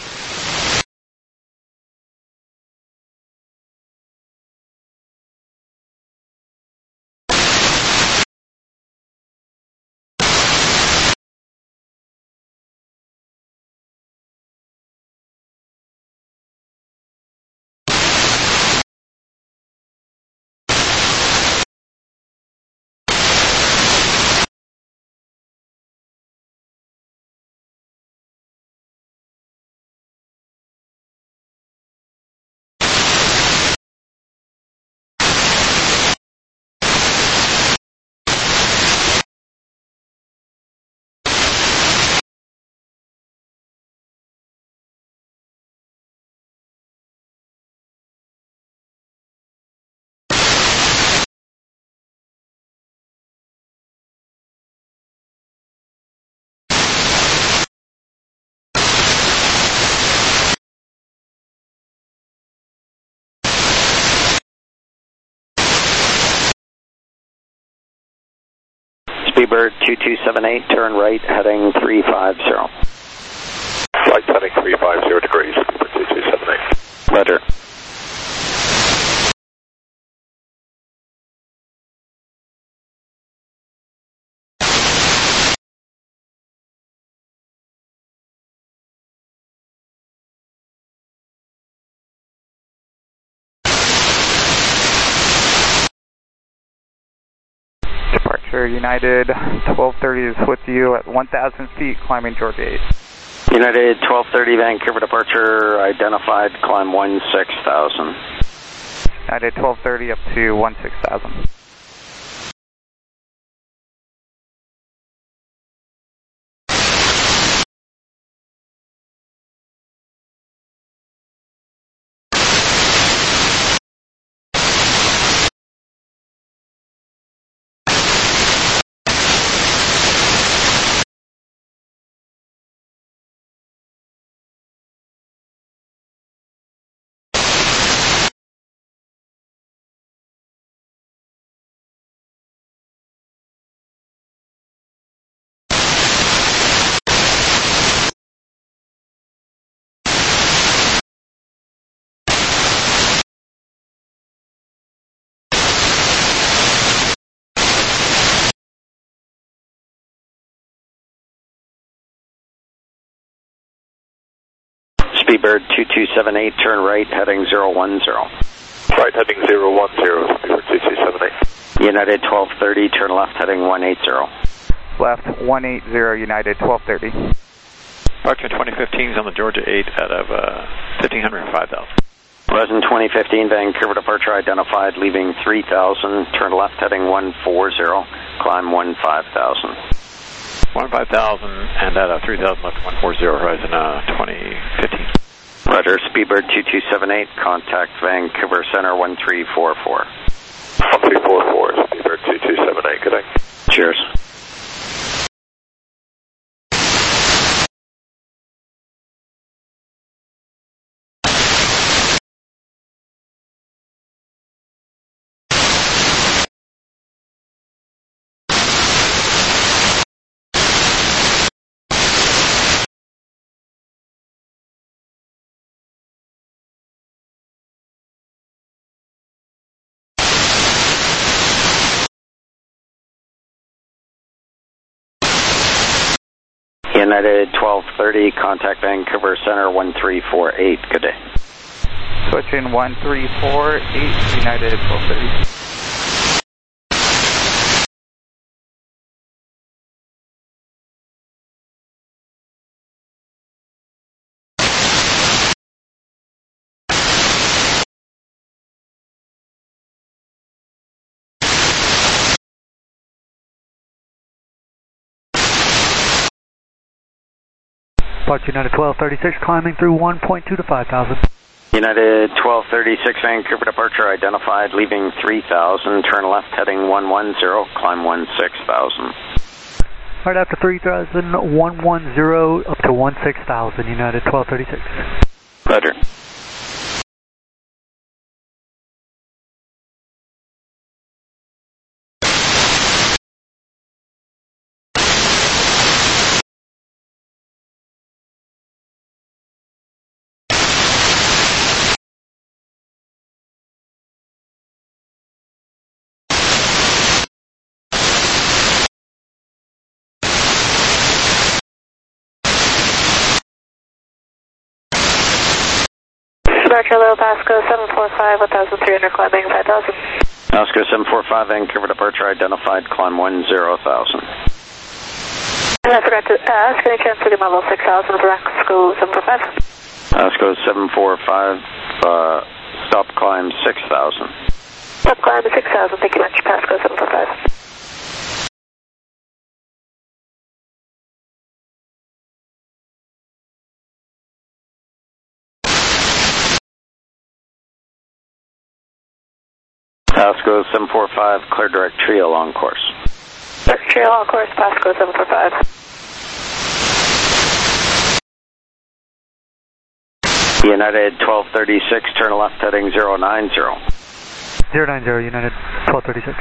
Speaker 14: Speedbird two two seven eight, turn right, heading three five zero.
Speaker 6: Flight heading three five zero degrees, Speedbird two two seven eight.
Speaker 14: Roger.
Speaker 5: Departure United twelve thirty is with you at one thousand feet, climbing Georgia eight.
Speaker 14: United twelve thirty, Vancouver departure identified, climb one six thousand.
Speaker 5: United twelve thirty up to one six thousand.
Speaker 14: Speedbird two two seven eight, turn right, heading zero one zero.
Speaker 6: Right, heading zero one zero, Speedbird two two seven eight.
Speaker 14: United twelve thirty, turn left, heading one eight zero.
Speaker 5: Left one eight zero, United twelve thirty.
Speaker 8: Departure twenty fifteen is on the Georgia eight out of uh, fifteen hundred and five thousand.
Speaker 14: Pleasant twenty fifteen, Vancouver departure identified, leaving three thousand, turn left, heading one four zero, climb one five thousand.
Speaker 8: one five thousand and at uh, three thousand left, one forty, horizon uh, twenty fifteen.
Speaker 14: Roger, Speedbird two two seven eight, contact Vancouver Center one three four four.
Speaker 6: one three four four, Speedbird two two seven eight, good night.
Speaker 14: Cheers. United twelve thirty, contact Vancouver Center one three four eight, good day.
Speaker 5: Switching one three four eight, United twelve thirty.
Speaker 17: Departure United twelve thirty-six, climbing through one point two to five thousand.
Speaker 14: United twelve thirty-six, Vancouver departure identified, leaving three thousand, turn left heading one one zero, climb one six thousand.
Speaker 17: Right after three thousand, one one zero up to one six thousand, United twelve thirty-six.
Speaker 14: Roger.
Speaker 9: Departure Low Pasco seven four five, one thousand three hundred, climbing five thousand.
Speaker 14: Pasco seven four five, Vancouver departure identified, climb one zero thousand.
Speaker 9: And I forgot to ask, any chance we can level six thousand for Pasco seven four five?
Speaker 14: Pasco seven four five, uh, stop climb six thousand.
Speaker 9: Stop climb six thousand, thank you much, Pasco seven four five.
Speaker 14: Pasco seven four five, clear direct trail on course.
Speaker 9: Direct trail on course, Pasco seven four five.
Speaker 14: United twelve thirty-six, turn left heading zero nine zero.
Speaker 17: zero nine zero, United twelve thirty-six.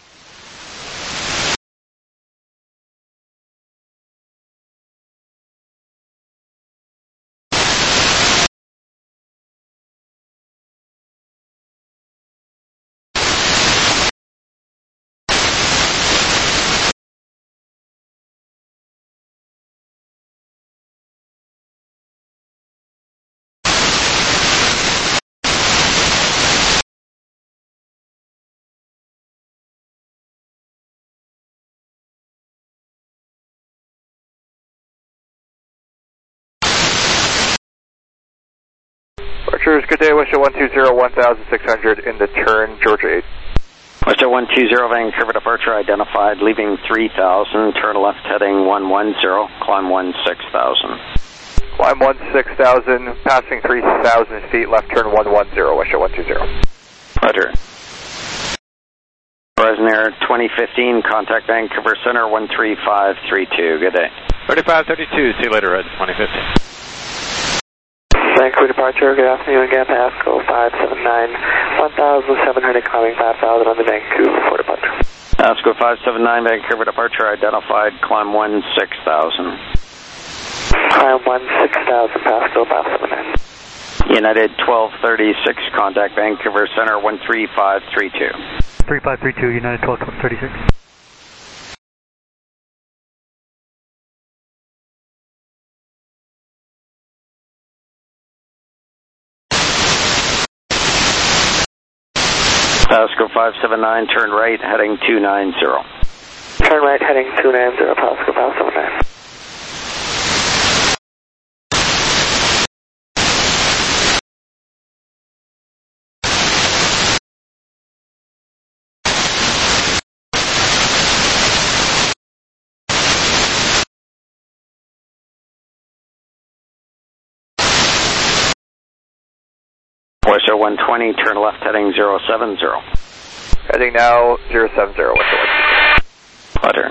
Speaker 4: Departures, good day, Westjet one two zero, one thousand six hundred in the turn, Georgia eight.
Speaker 14: Westjet one two zero, Vancouver departure identified, leaving three thousand, turn left heading one one zero, climb one six thousand.
Speaker 4: Climb one six thousand, passing three thousand feet, left turn one one zero, Westjet one two zero.
Speaker 14: Roger. Horizon Air twenty fifteen, contact Vancouver Center one three five three two, good day.
Speaker 8: thirty-five thirty-two, see you later, Red twenty fifteen.
Speaker 10: Vancouver departure, good afternoon again, Pasco five seven nine, one thousand seven hundred, climbing five thousand on the Vancouver for departure.
Speaker 14: Pasco five seven nine, Vancouver departure identified, climb one six thousand.
Speaker 10: Climb one six thousand, Pasco five seven nine.
Speaker 14: United twelve thirty-six, contact Vancouver Center one three five three two.
Speaker 17: three five three two, United twelve thirty-six.
Speaker 14: Pasco five seven nine, turn right, heading two nine zero.
Speaker 10: Turn right, heading two nine zero, Pasco five seven nine.
Speaker 14: Westjet one twenty, turn left heading zero seven zero.
Speaker 4: Heading now zero seven zero, Westjet one.
Speaker 14: Roger.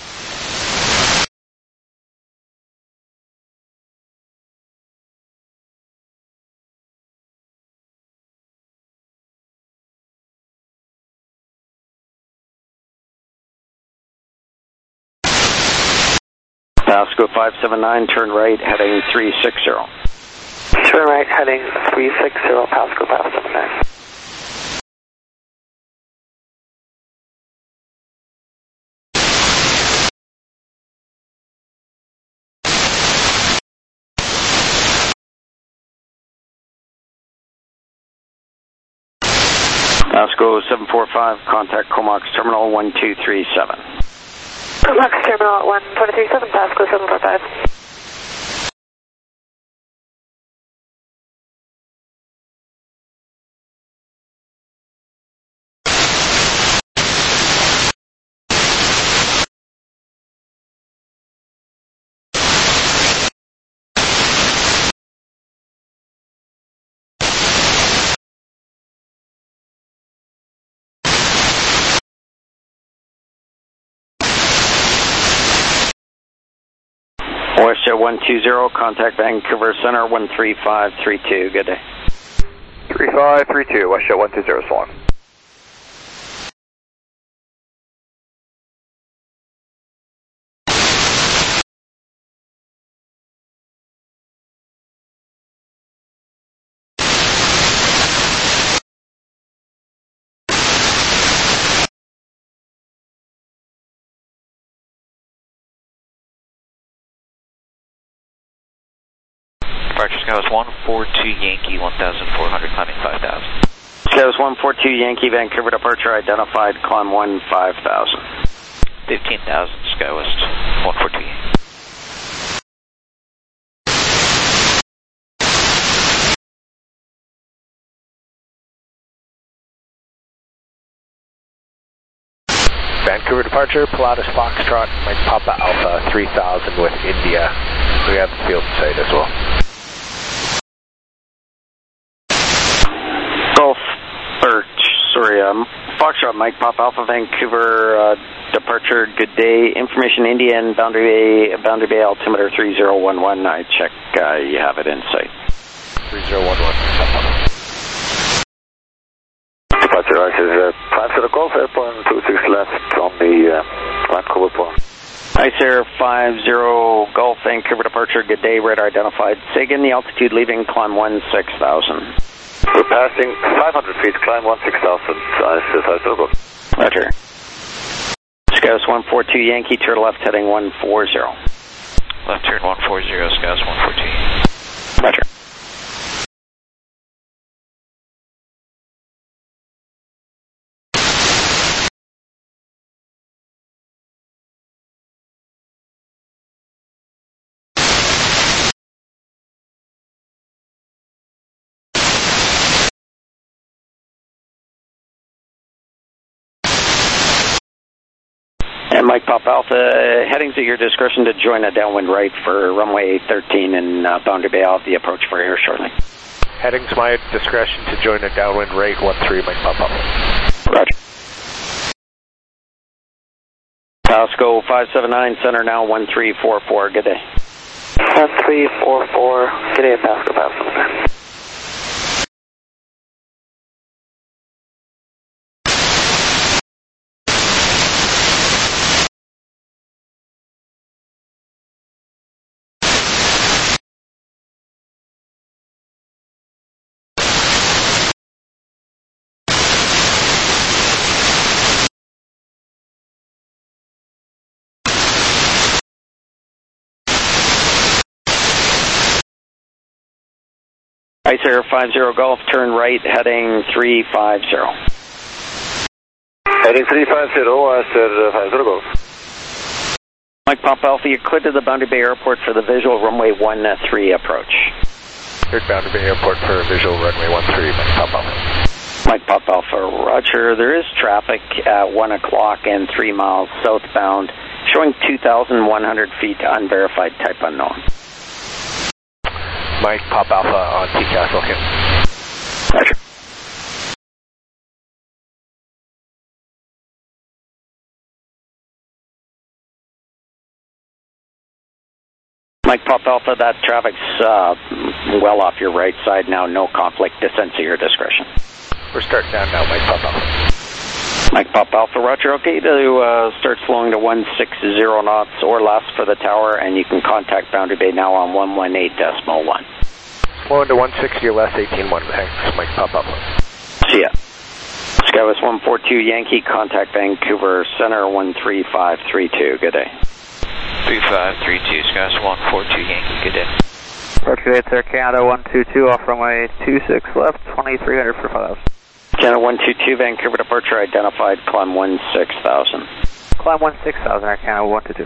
Speaker 14: Pasco five seven nine, turn right, heading three six zero.
Speaker 10: Turn right, heading three six zero, Pasco five seven nine.
Speaker 14: Pasco seven four five, contact Comox Terminal one two three seven.
Speaker 9: Comox Terminal one two three seven, Pasco seven four five.
Speaker 14: WestJet one two zero, contact Vancouver Center one three five three two. Good day.
Speaker 4: three five three two, WestJet one two zero, so long.
Speaker 18: Departure Skywas one four two Yankee one thousand four hundred, climbing five thousand.
Speaker 14: Skywas one four two Yankee, Vancouver departure identified, climb one five thousand.
Speaker 18: fifteen thousand, Skywest one four two Yankee.
Speaker 11: Vancouver departure, Pilatus Foxtrot, Mike Papa Alpha three thousand with India. We have the field in sight as well.
Speaker 14: Golf, or, sorry, um, Foxtrot, Mike Papa Alpha, Vancouver uh, departure, good day. Information India and Boundary Bay, Boundary Bay altimeter three zero one one. I check uh, you have it in sight.
Speaker 11: three zero one one.
Speaker 12: Departure is uh, five zero Golf, airport two six left on the uh, Vancouver point.
Speaker 14: Ice Air five zero Golf, Vancouver departure, good day, radar identified. Say again the altitude leaving, climb one six thousand.
Speaker 12: We're passing five hundred feet, climb one six thousand, Ice Air five zero Golf.
Speaker 14: Roger. Skywas one four two Yankee, turn left heading one four zero.
Speaker 18: Left turn one four zero, Skywas one four two.
Speaker 14: Roger. And Mike Pop Alpha, headings at your discretion to join a downwind right for runway thirteen and uh, Boundary Bay. I'll have the approach for air shortly.
Speaker 11: Headings my discretion to join a downwind right one three, Mike Pop Alpha.
Speaker 14: Roger. Pasco five seven nine, center now one three four four, good day.
Speaker 10: one three four four, good day, Pasco, Pasco.
Speaker 14: Ice Air five zero Golf, turn right, heading three five zero.
Speaker 12: Heading three five zero, Ice Air five zero Golf.
Speaker 14: Mike Pop Alpha, you're cleared to the Boundary Bay Airport for the visual runway one three approach.
Speaker 11: Cleared Boundary Bay Airport for visual runway one three, Mike Pop Alpha.
Speaker 14: Mike Pop Alpha, Roger. There is traffic at one o'clock and three miles southbound, showing two thousand one hundred feet, unverified, type unknown.
Speaker 11: Mike Pop Alpha on T C A S, okay.
Speaker 14: Roger. Mike Pop Alpha, that traffic's uh, well off your right side now, no conflict, descent to your discretion.
Speaker 11: We're starting down now, Mike Pop Alpha.
Speaker 14: Mike Pop Alpha, Roger, okay to uh, start slowing to one six zero knots or less for the tower, and you can contact Boundary Bay now on one one eight decimal one.
Speaker 11: Slowing to one sixty or less, eighteen one, thanks, Mike Pop Alpha.
Speaker 14: See ya. Skywest one four two Yankee, contact Vancouver Center one three five three two, good day.
Speaker 18: three five three two, Skywest one four two Yankee, good day.
Speaker 4: Departure Air Canada one two two, off runway two six left, twenty-three hundred for five thousand.
Speaker 14: Canada one two two, Vancouver departure identified, climb one six thousand.
Speaker 4: Climb one six thousand, Air Canada one two two.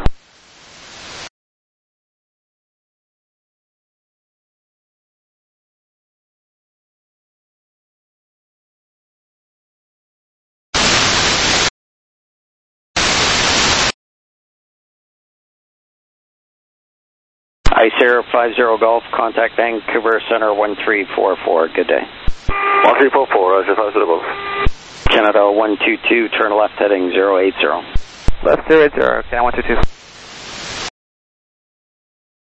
Speaker 14: Ice Air five zero Golf, contact Vancouver Center one three four four, good day.
Speaker 12: one three four four, Ice Air five zero Golf.
Speaker 14: Canada one two two, turn left heading zero eight zero.
Speaker 4: Left zero eight zero, Canada one two two.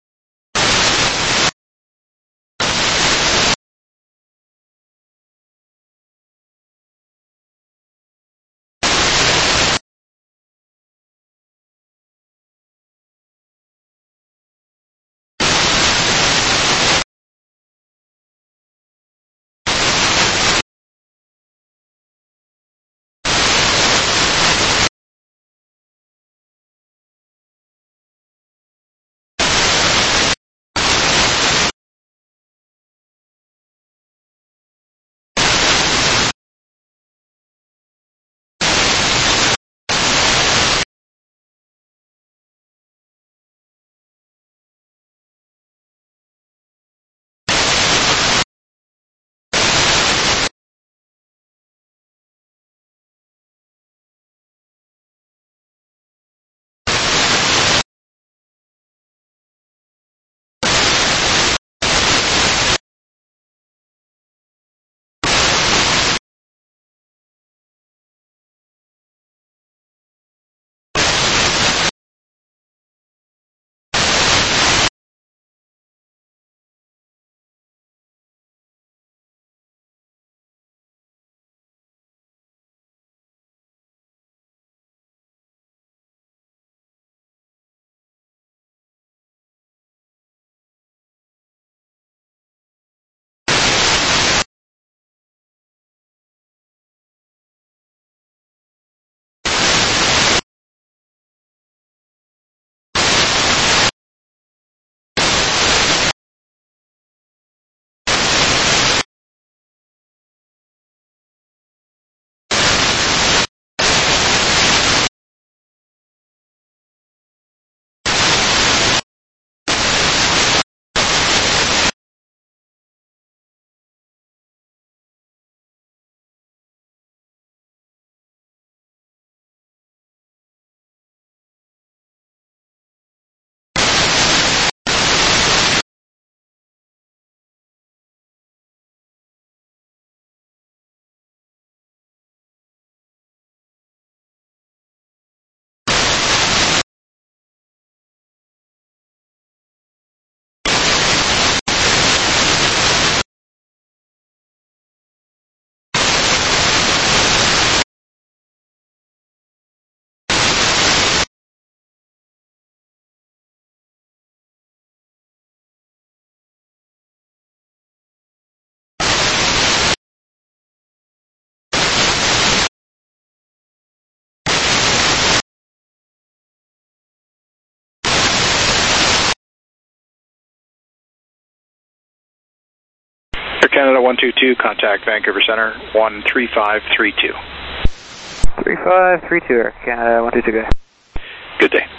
Speaker 1: Air Canada one two two, contact Vancouver Center, one three five three two.
Speaker 4: three five three two, Air Canada one two two, guy.
Speaker 1: Good day.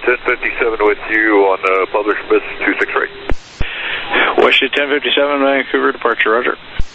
Speaker 6: ten fifty-seven with you on uh, published miss two six three.
Speaker 1: Westjet ten fifty-seven, Vancouver departure, roger.